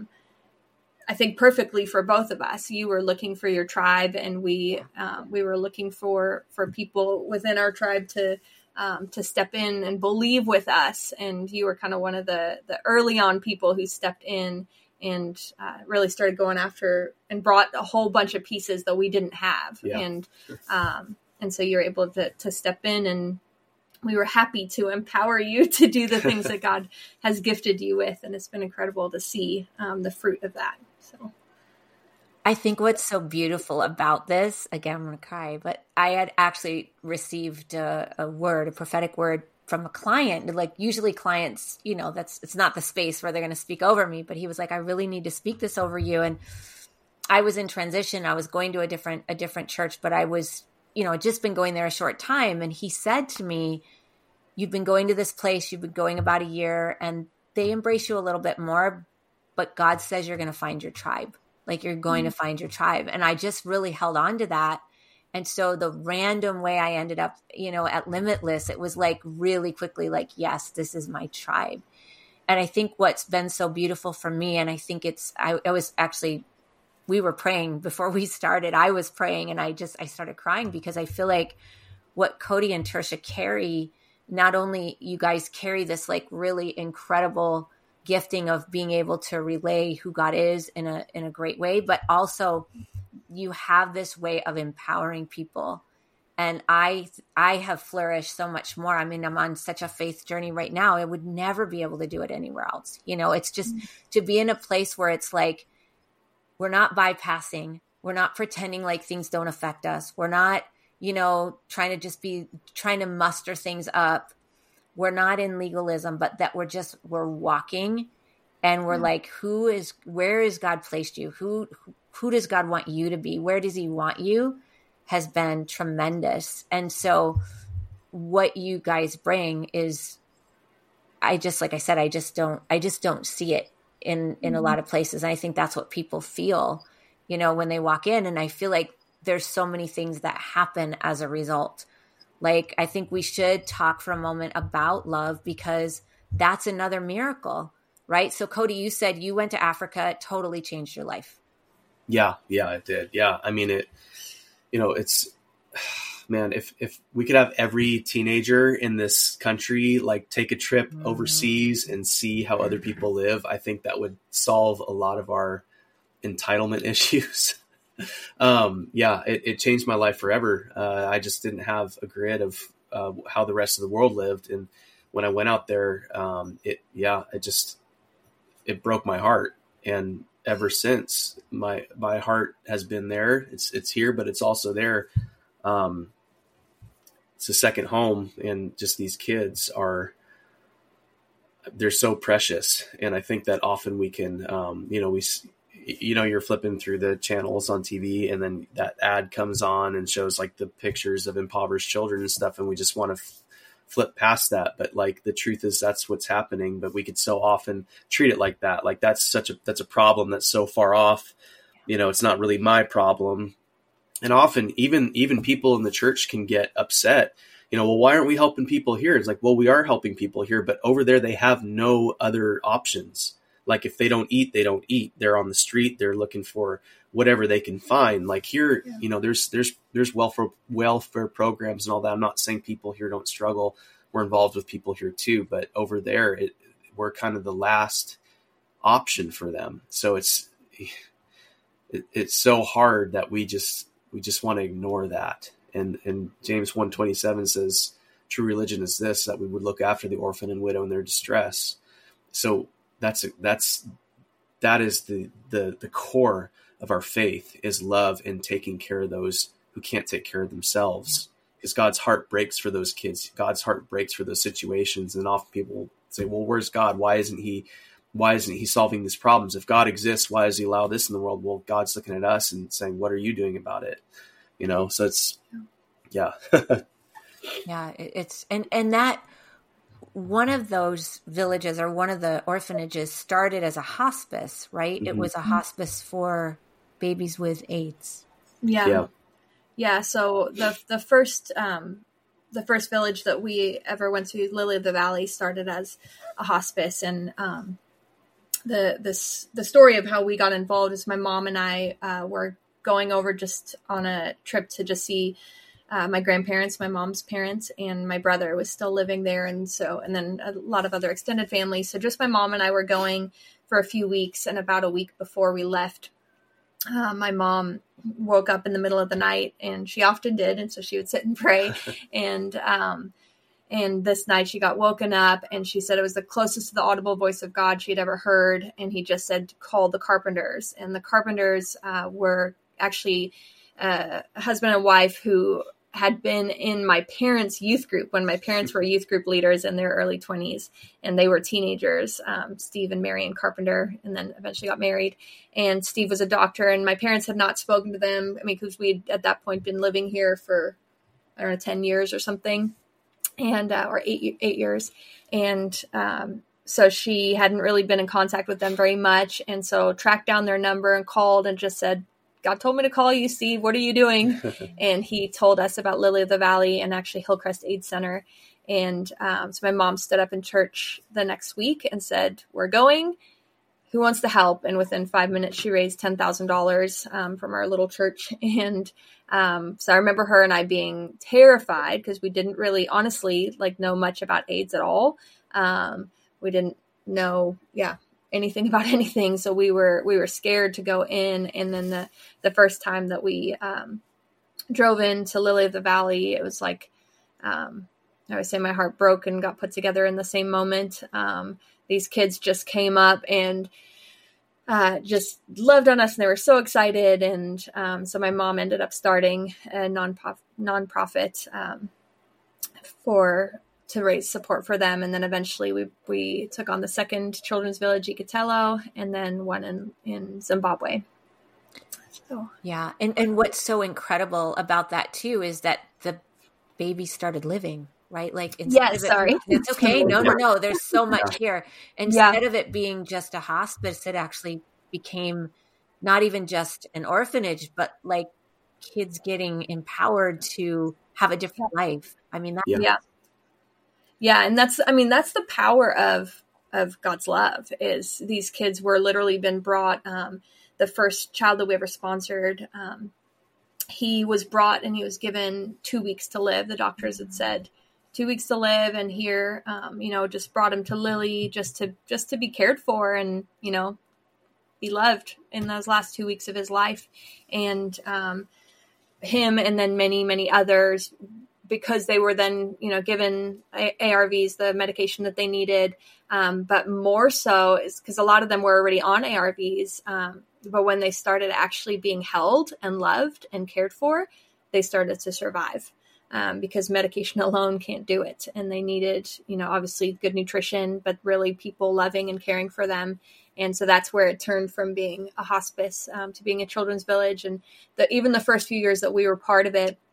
I think perfectly for both of us, you were looking for your tribe, and we were looking for people within our tribe to step in and believe with us. And you were kind of one of the early on people who stepped in and really started going after and brought a whole bunch of pieces that we didn't have. Yeah. And so you're able to step in, and we were happy to empower you to do the things that God has gifted you with. And it's been incredible to see the fruit of that. So I think what's so beautiful about this, again, I'm going to cry, but I had actually received a prophetic word from a client. Like usually clients, it's not the space where they're going to speak over me, but he was like, "I really need to speak this over you." And I was in transition. I was going to a different church, but I was, just been going there a short time. And he said to me, "You've been going to this place, you've been going about a year, and they embrace you a little bit more, but God says you're going to find your tribe. Like you're going to find your tribe." And I just really held on to that. And so the random way I ended up, at Limitless, it was like really quickly like, yes, this is my tribe. And I think what's been so beautiful for me, and I think we were praying before we started. I was praying, and I started crying because I feel like what Cody and Tertia carry, not only you guys carry this like really incredible gifting of being able to relay who God is in a great way, but also you have this way of empowering people. And I have flourished so much more. I mean, I'm on such a faith journey right now. I would never be able to do it anywhere else. It's just to be in a place where it's like, we're not bypassing. We're not pretending like things don't affect us. We're not, trying to muster things up. We're not in legalism, but that we're walking, and we're like, where is God placed you? Who does God want you to be? Where does he want you? Has been tremendous. And so what you guys bring is, like I said, I just don't see it in a lot of places. And I think that's what people feel, when they walk in. And I feel like there's so many things that happen as a result. Like, I think we should talk for a moment about love, because that's another miracle, right? So Cody, you said you went to Africa, it totally changed your life. Yeah, it did. Yeah. I mean, it's, man, if we could have every teenager in this country, like take a trip overseas and see how other people live, I think that would solve a lot of our entitlement issues. It changed my life forever. I just didn't have a grid of how the rest of the world lived. And when I went out there, it broke my heart. And ever since, my heart has been there. It's here, but it's also there. It's a second home, and just these kids they're so precious. And I think that often we can, you're flipping through the channels on TV, and then that ad comes on and shows like the pictures of impoverished children and stuff. And we just want to flip past that. But like, the truth is that's what's happening, but we could so often treat it like that. Like that's a problem that's so far off, it's not really my problem. And often even people in the church can get upset, well, why aren't we helping people here? It's like, well, we are helping people here, but over there, they have no other options. Like if they don't eat, they don't eat. They're on the street. They're looking for whatever they can find. Like here, there's welfare programs and all that. I'm not saying people here don't struggle. We're involved with people here too, but over there, we're kind of the last option for them. So it's so hard that we just want to ignore that. And James 1:27 says, true religion is this, that we would look after the orphan and widow in their distress. So that is the core of our faith, is love and taking care of those who can't take care of themselves. Because God's heart breaks for those kids. God's heart breaks for those situations. And often people will say, well, where's God? Why isn't he solving these problems? If God exists, why does he allow this in the world? Well, God's looking at us and saying, what are you doing about it? So it's, yeah. Yeah, it's, and that one of those villages or one of the orphanages started as a hospice, right? Mm-hmm. It was a hospice for babies with AIDS. Yeah. So the first village that we ever went to, Lily of the Valley, started as a hospice. And, the story of how we got involved is my mom and I, were going over just on a trip to just see my grandparents, my mom's parents, and my brother was still living there. And then a lot of other extended families. So just my mom and I were going for a few weeks, and about a week before we left, my mom woke up in the middle of the night, and she often did. And so she would sit and pray. And this night she got woken up, and she said it was the closest to the audible voice of God she had ever heard. And he just said, call the carpenters. And the carpenters were actually a husband and wife who had been in my parents' youth group when my parents were youth group leaders in their early 20s, and they were teenagers, Steve and Marion Carpenter, and then eventually got married. And Steve was a doctor, and my parents had not spoken to them. I mean, because we'd at that point been living here for, 10 years or something, and or 8 years. And so she hadn't really been in contact with them very much. And so tracked down their number and called and just said, God told me to call you, Steve. What are you doing? And he told us about Lily of the Valley and actually Hillcrest AIDS Center. And so my mom stood up in church the next week and said, we're going. Who wants to help? And within 5 minutes, she raised $10,000 from our little church. And so I remember her and I being terrified because we didn't really, honestly, know much about AIDS at all. We didn't know, anything about anything. So we were scared to go in. And then the first time that we drove into Lily of the Valley, it was like, I would say my heart broke and got put together in the same moment. These kids just came up and just loved on us, and they were so excited. And so my mom ended up starting a nonprofit to raise support for them. And then eventually we took on the second children's village, Ikatelo, and then one in Zimbabwe. So. Yeah. And what's so incredible about that too is that the baby started living, right? Sorry. It's okay. No. There's so much here. Instead of it being just a hospice, it actually became not even just an orphanage, but kids getting empowered to have a different life. I mean, Yeah. And that's the power of God's love is these kids were literally been brought, the first child that we ever sponsored, he was brought and he was given 2 weeks to live. The doctors had said 2 weeks to live, and here, just brought him to Lily just to be cared for and, be loved in those last 2 weeks of his life. And, him and then many, many others, because they were then, given ARVs, the medication that they needed. But more so is because a lot of them were already on ARVs. But when they started actually being held and loved and cared for, they started to survive because medication alone can't do it. And they needed, obviously good nutrition, but really people loving and caring for them. And so that's where it turned from being a hospice to being a children's village. And even the first few years that we were part of it,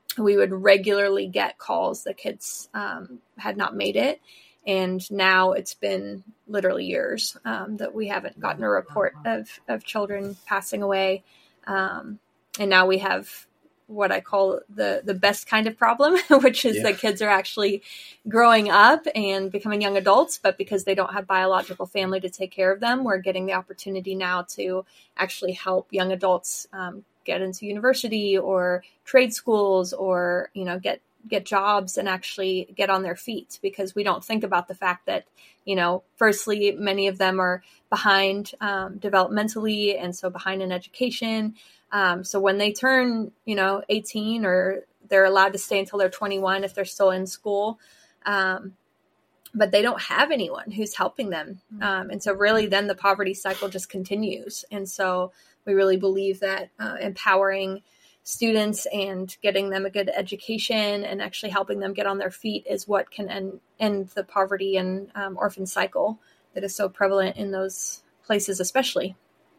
we would regularly get calls that kids had not made it. And now it's been literally years that we haven't gotten a report of children passing away. And now we have what I call the best kind of problem, which is that kids are actually growing up and becoming young adults, but because they don't have biological family to take care of them, we're getting the opportunity now to actually help young adults get into university or trade schools, or, you know, get jobs and actually get on their feet, because we don't think about the fact that, you know, firstly, many of them are behind developmentally, and so behind in education. So when they turn, you know, 18, or they're allowed to stay until they're 21 if they're still in school, but they don't have anyone who's helping them. And so really then the poverty cycle just continues. And so we really believe that empowering students and getting them a good education and actually helping them get on their feet is what can end the poverty and orphan cycle that is so prevalent in those places, especially.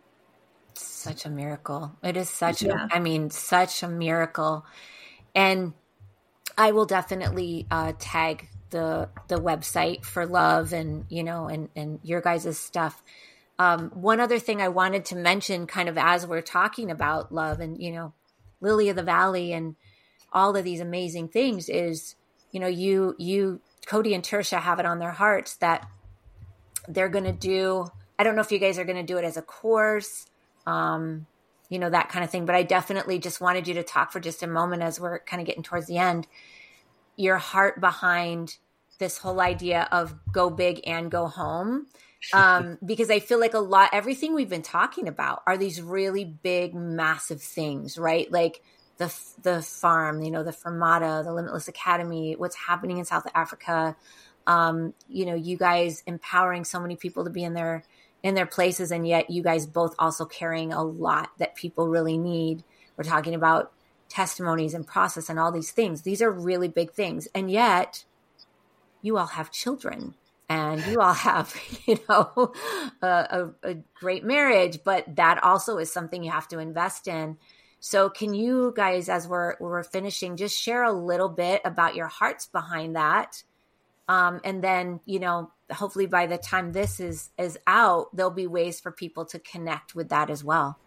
Such a miracle. It is such such a miracle. And I will definitely tag the website for Love and, you know, and your guys' stuff. One other thing I wanted to mention, kind of as we're talking about Love and, you know, Lily of the Valley and all of these amazing things, is, you know, you Cody and Tertia have it on their hearts that they're going to do, I don't know if you guys are going to do it as a course, you know, that kind of thing, but I definitely just wanted you to talk for just a moment as we're kind of getting towards the end, your heart behind this whole idea of go big and go home. Because I feel like everything we've been talking about are these really big, massive things, right? Like the farm, you know, the Fermata, the Limitless Academy, what's happening in South Africa, you know, you guys empowering so many people to be in their places. And yet you guys both also carrying a lot that people really need. We're talking about testimonies and process and all these things. These are really big things. And yet you all have children. And you all have, you know, a great marriage, but that also is something you have to invest in. So can you guys, as we're finishing, just share a little bit about your hearts behind that? And then, you know, hopefully by the time this is out, there'll be ways for people to connect with that as well.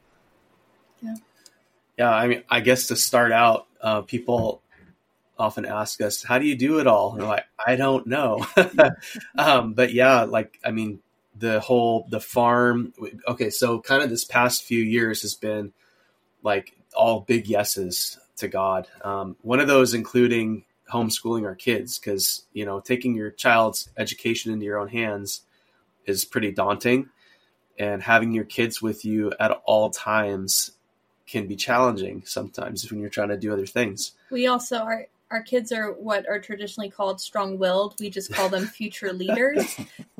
Yeah. I mean, I guess to start out, people often ask us, how do you do it all? And we're like, I don't know. But yeah, like, I mean, the farm. Okay. So kind of this past few years has been like all big yeses to God. One of those including homeschooling our kids, because, you know, taking your child's education into your own hands is pretty daunting, and having your kids with you at all times can be challenging sometimes when you're trying to do other things. We also our kids are what are traditionally called strong-willed. We just call them future leaders.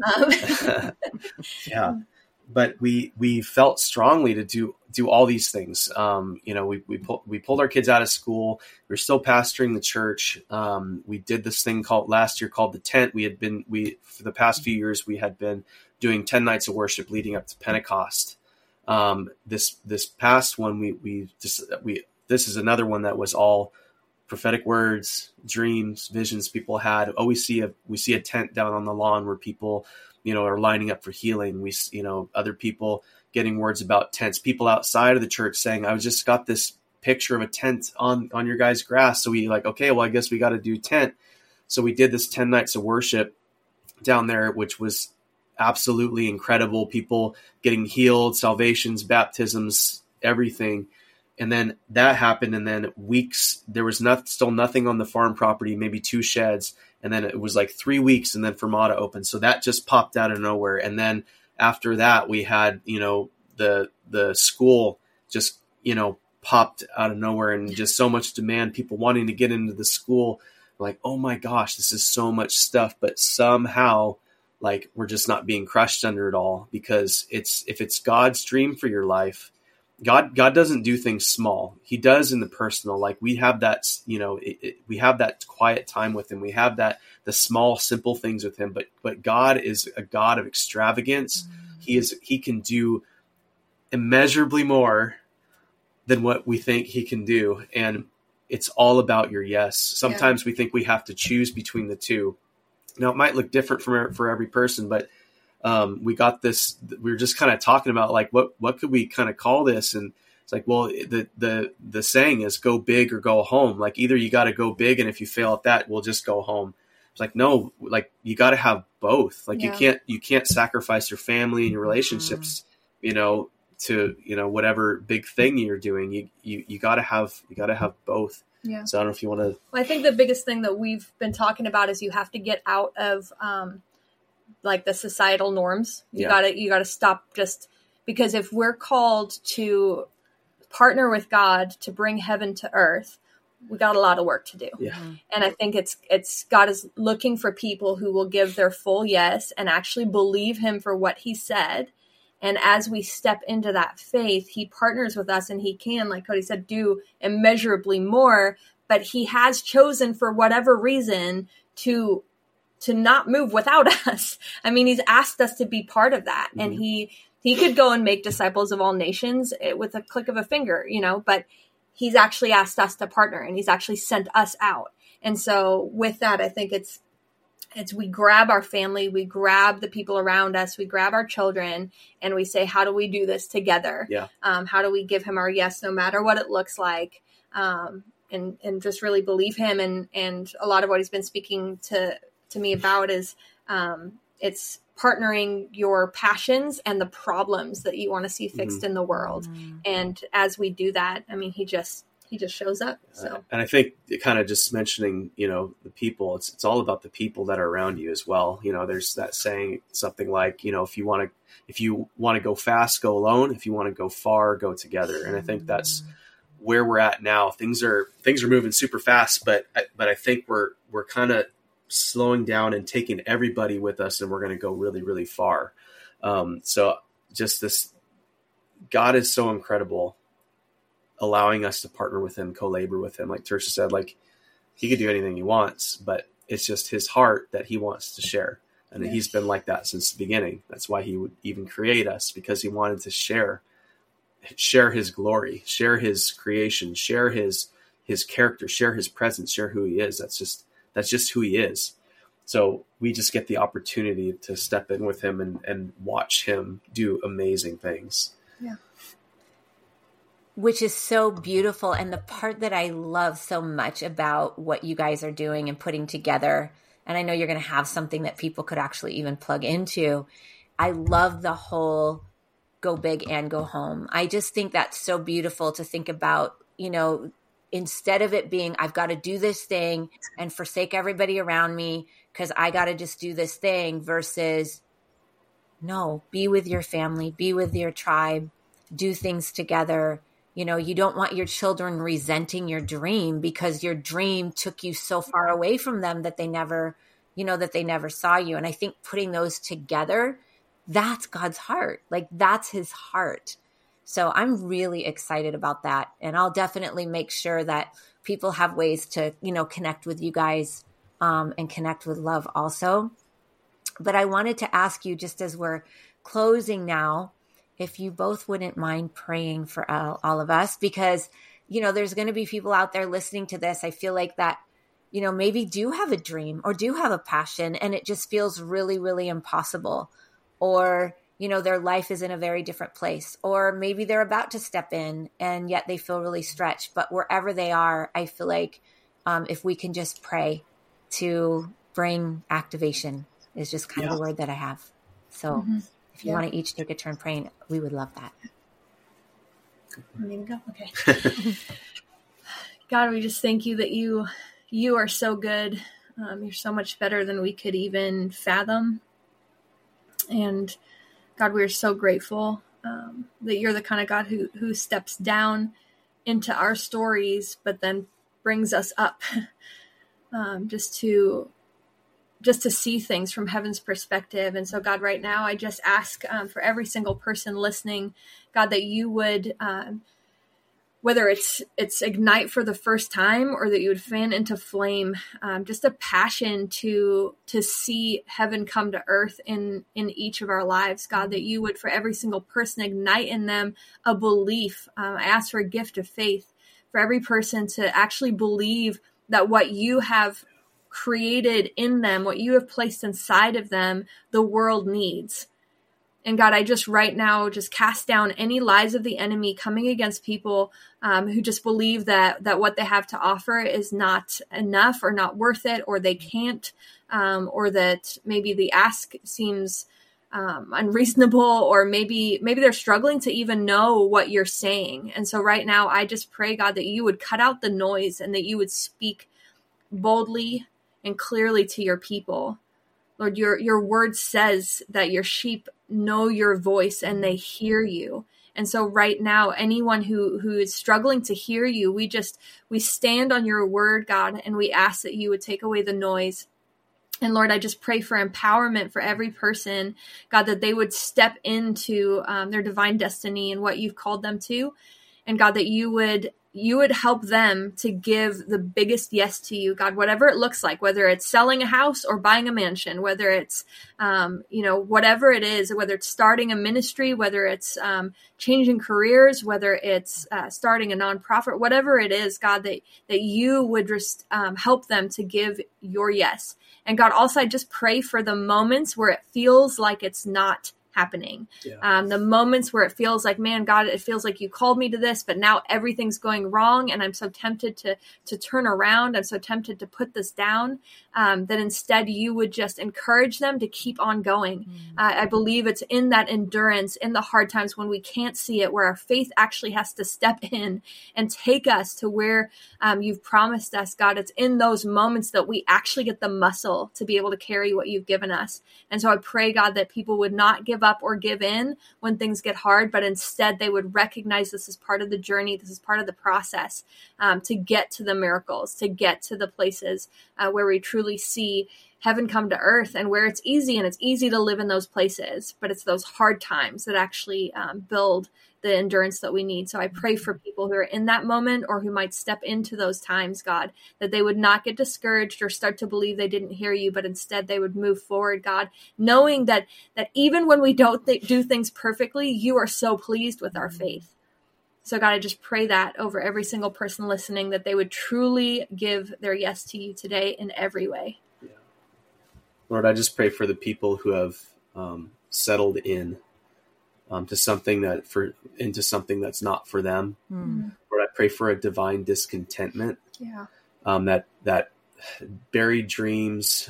Yeah. But we felt strongly to do all these things. You know, we pulled our kids out of school. We're still pastoring the church. We did this thing last year called the tent. For the past few years, we had been doing 10 nights of worship leading up to Pentecost. This past one, this is another one that was all prophetic words, dreams, visions people had. Oh, we see a tent down on the lawn where people, you know, are lining up for healing. We, you know, other people getting words about tents, people outside of the church saying, I just got this picture of a tent on your guys' grass. So we like, okay, well, I guess we got to do tent. So we did this 10 nights of worship down there, which was absolutely incredible. People getting healed, salvations, baptisms, everything. And then that happened. And then weeks, there was still nothing on the farm property, maybe 2 sheds. And then it was like 3 weeks, and then Fermata opened. So that just popped out of nowhere. And then after that, we had, you know, the school just, you know, popped out of nowhere, and just so much demand, people wanting to get into the school. Like, oh my gosh, this is so much stuff. But somehow, like, we're just not being crushed under it all, because if it's God's dream for your life, God doesn't do things small. He does in the personal. Like, we have that, you know, we have that quiet time with him. We have the small, simple things with him. But God is a God of extravagance. Mm-hmm. He can do immeasurably more than what we think he can do. And it's all about your yes. Sometimes we think we have to choose between the two. Now, it might look different for every person, but we got this. We were just kind of talking about like what could we kind of call this, and it's like, well, the saying is go big or go home. Like either you got to go big, and if you fail at that, we'll just go home. It's like, no, like you got to have both. Like you can't sacrifice your family and your relationships, to whatever big thing you're doing. You got to have both. Yeah. So I don't know if you want to. Well, I think the biggest thing that we've been talking about is you have to get out of like the societal norms. You gotta stop, just because if we're called to partner with God to bring heaven to earth, we got a lot of work to do. Yeah. And I think it's God is looking for people who will give their full yes and actually believe him for what he said. And as we step into that faith, he partners with us, and he can, like Cody said, do immeasurably more. But he has chosen, for whatever reason, to not move without us. I mean, he's asked us to be part of that. Mm-hmm. And he could go and make disciples of all nations with a click of a finger, but he's actually asked us to partner, and he's actually sent us out. And so with that, I think it's we grab our family, we grab the people around us, we grab our children, and we say, how do we do this together? Yeah. How do we give him our yes, no matter what it looks like? And just really believe him. And a lot of what he's been speaking to me about is it's partnering your passions and the problems that you want to see fixed in the world. And as we do that, I mean, he just shows up. So, and I think kind of just mentioning, the people, it's all about the people that are around you as well. There's that saying, something like, if you want to go fast, go alone. If you want to go far, go together. And I think that's where we're at now. Things are moving super fast, but I think we're kind of slowing down and taking everybody with us, and we're going to go really, really far. So just this, God is so incredible, allowing us to partner with him, co-labor with him. Like Tersha said, like he could do anything he wants, but it's just his heart that he wants to share. And he's been like that since the beginning. That's why he would even create us, because he wanted to share his glory, share his creation, share his character, share his presence, share who he is. That's just who he is. So we just get the opportunity to step in with him and watch him do amazing things. Yeah. Which is so beautiful. And the part that I love so much about what you guys are doing and putting together, and I know you're going to have something that people could actually even plug into. I love the whole go big and go home. I just think that's so beautiful to think about, instead of it being, I've got to do this thing and forsake everybody around me because I got to just do this thing, versus no, be with your family, be with your tribe, do things together. You don't want your children resenting your dream because your dream took you so far away from them that they never saw you. And I think putting those together, that's God's heart. Like that's his heart. So I'm really excited about that. And I'll definitely make sure that people have ways to, connect with you guys and connect with Love also. But I wanted to ask you, just as we're closing now, if you both wouldn't mind praying for all of us, because, there's going to be people out there listening to this. I feel like that, maybe do have a dream or do have a passion, and it just feels really, really impossible. Or, their life is in a very different place, or maybe they're about to step in and yet they feel really stretched. But wherever they are, I feel like if we can just pray to bring activation is just kind of the word that I have. So if you want to each take a turn praying, we would love that. Want me to go? Okay. God, we just thank you that you are so good. You're so much better than we could even fathom. And God, we are so grateful that you're the kind of God who steps down into our stories, but then brings us up just to see things from heaven's perspective. And so, God, right now, I just ask for every single person listening, God, that you would, whether it's ignite for the first time, or that you would fan into flame, just a passion to see heaven come to earth in each of our lives. God, that you would, for every single person, ignite in them a belief. I ask for a gift of faith for every person to actually believe that what you have created in them, what you have placed inside of them, the world needs. And God, I just right now just cast down any lies of the enemy coming against people who just believe that what they have to offer is not enough or not worth it, or they can't, or that maybe the ask seems unreasonable, or maybe they're struggling to even know what you're saying. And so right now, I just pray, God, that you would cut out the noise and that you would speak boldly and clearly to your people. Lord, your word says that your sheep know your voice and they hear you. And so right now, anyone who is struggling to hear you, we stand on your word, God, and we ask that you would take away the noise. And Lord, I just pray for empowerment for every person, God, that they would step into their divine destiny and what you've called them to. And God, that you would help them to give the biggest yes to you, God, whatever it looks like, whether it's selling a house or buying a mansion, whether it's, whatever it is, whether it's starting a ministry, whether it's changing careers, whether it's starting a nonprofit, whatever it is, God, that you would just help them to give your yes. And God, also, I just pray for the moments where it feels like it's not happening. Yeah. The moments where it feels like, man, God, it feels like you called me to this, but now everything's going wrong. And I'm so tempted to turn around. I'm so tempted to put this down, that instead you would just encourage them to keep on going. I believe it's in that endurance, in the hard times when we can't see it, where our faith actually has to step in and take us to where you've promised us, God. It's in those moments that we actually get the muscle to be able to carry what you've given us. And so I pray, God, that people would not give up or give in when things get hard, but instead they would recognize this is part of the journey. This is part of the process to get to the miracles, to get to the places where we truly see heaven come to earth, and where it's easy, and it's easy to live in those places, but it's those hard times that actually build the endurance that we need. So I pray for people who are in that moment or who might step into those times, God, that they would not get discouraged or start to believe they didn't hear you, but instead they would move forward, God, knowing that even when we don't do things perfectly, you are so pleased with our faith. So God, I just pray that over every single person listening, that they would truly give their yes to you today in every way. Yeah. Lord, I just pray for the people who have settled in to something into something that's not for them. Lord, I pray for a divine discontentment. Yeah. That buried dreams.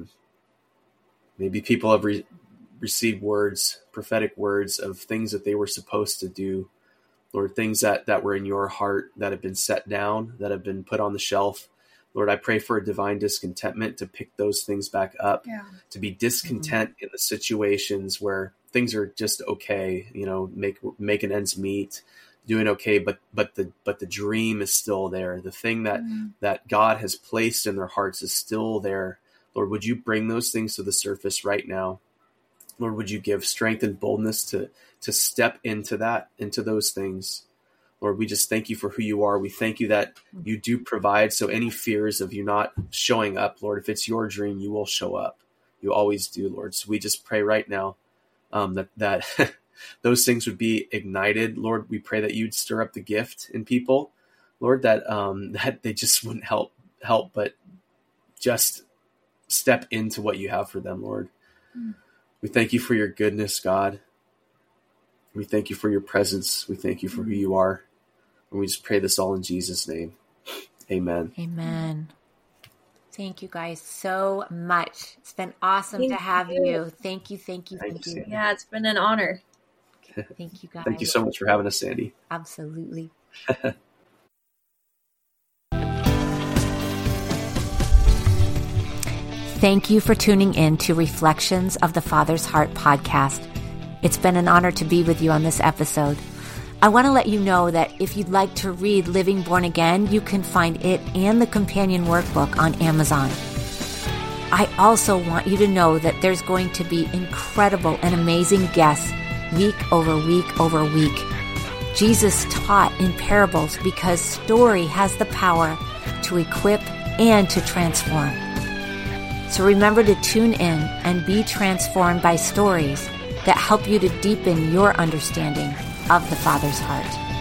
Maybe people have received words, prophetic words of things that they were supposed to do. Lord, things that were in your heart that have been set down, that have been put on the shelf. Lord, I pray for a divine discontentment to pick those things back up, to be discontent in the situations where things are just okay, making ends meet, doing okay, but the dream is still there. The thing that God has placed in their hearts is still there. Lord, would you bring those things to the surface right now? Lord, would you give strength and boldness to step into those things? Lord, we just thank you for who you are. We thank you that you do provide. So any fears of you not showing up, Lord, if it's your dream, you will show up. You always do, Lord. So we just pray right now that those things would be ignited. Lord, we pray that you'd stir up the gift in people, Lord, that they just wouldn't help but just step into what you have for them, Lord. We thank you for your goodness, God. We thank you for your presence. We thank you for who you are. And we just pray this all in Jesus' name. Amen. Amen. Thank you guys so much. It's been awesome to have you. Thank you. Yeah, it's been an honor. Thank you, guys. Thank you so much for having us, Sandy. Absolutely. Thank you for tuning in to Reflections of the Father's Heart podcast. It's been an honor to be with you on this episode. I want to let you know that if you'd like to read Living Born Again, you can find it and the companion workbook on Amazon. I also want you to know that there's going to be incredible and amazing guests week over week over week. Jesus taught in parables because story has the power to equip and to transform. So remember to tune in and be transformed by stories that help you to deepen your understanding of the Father's heart.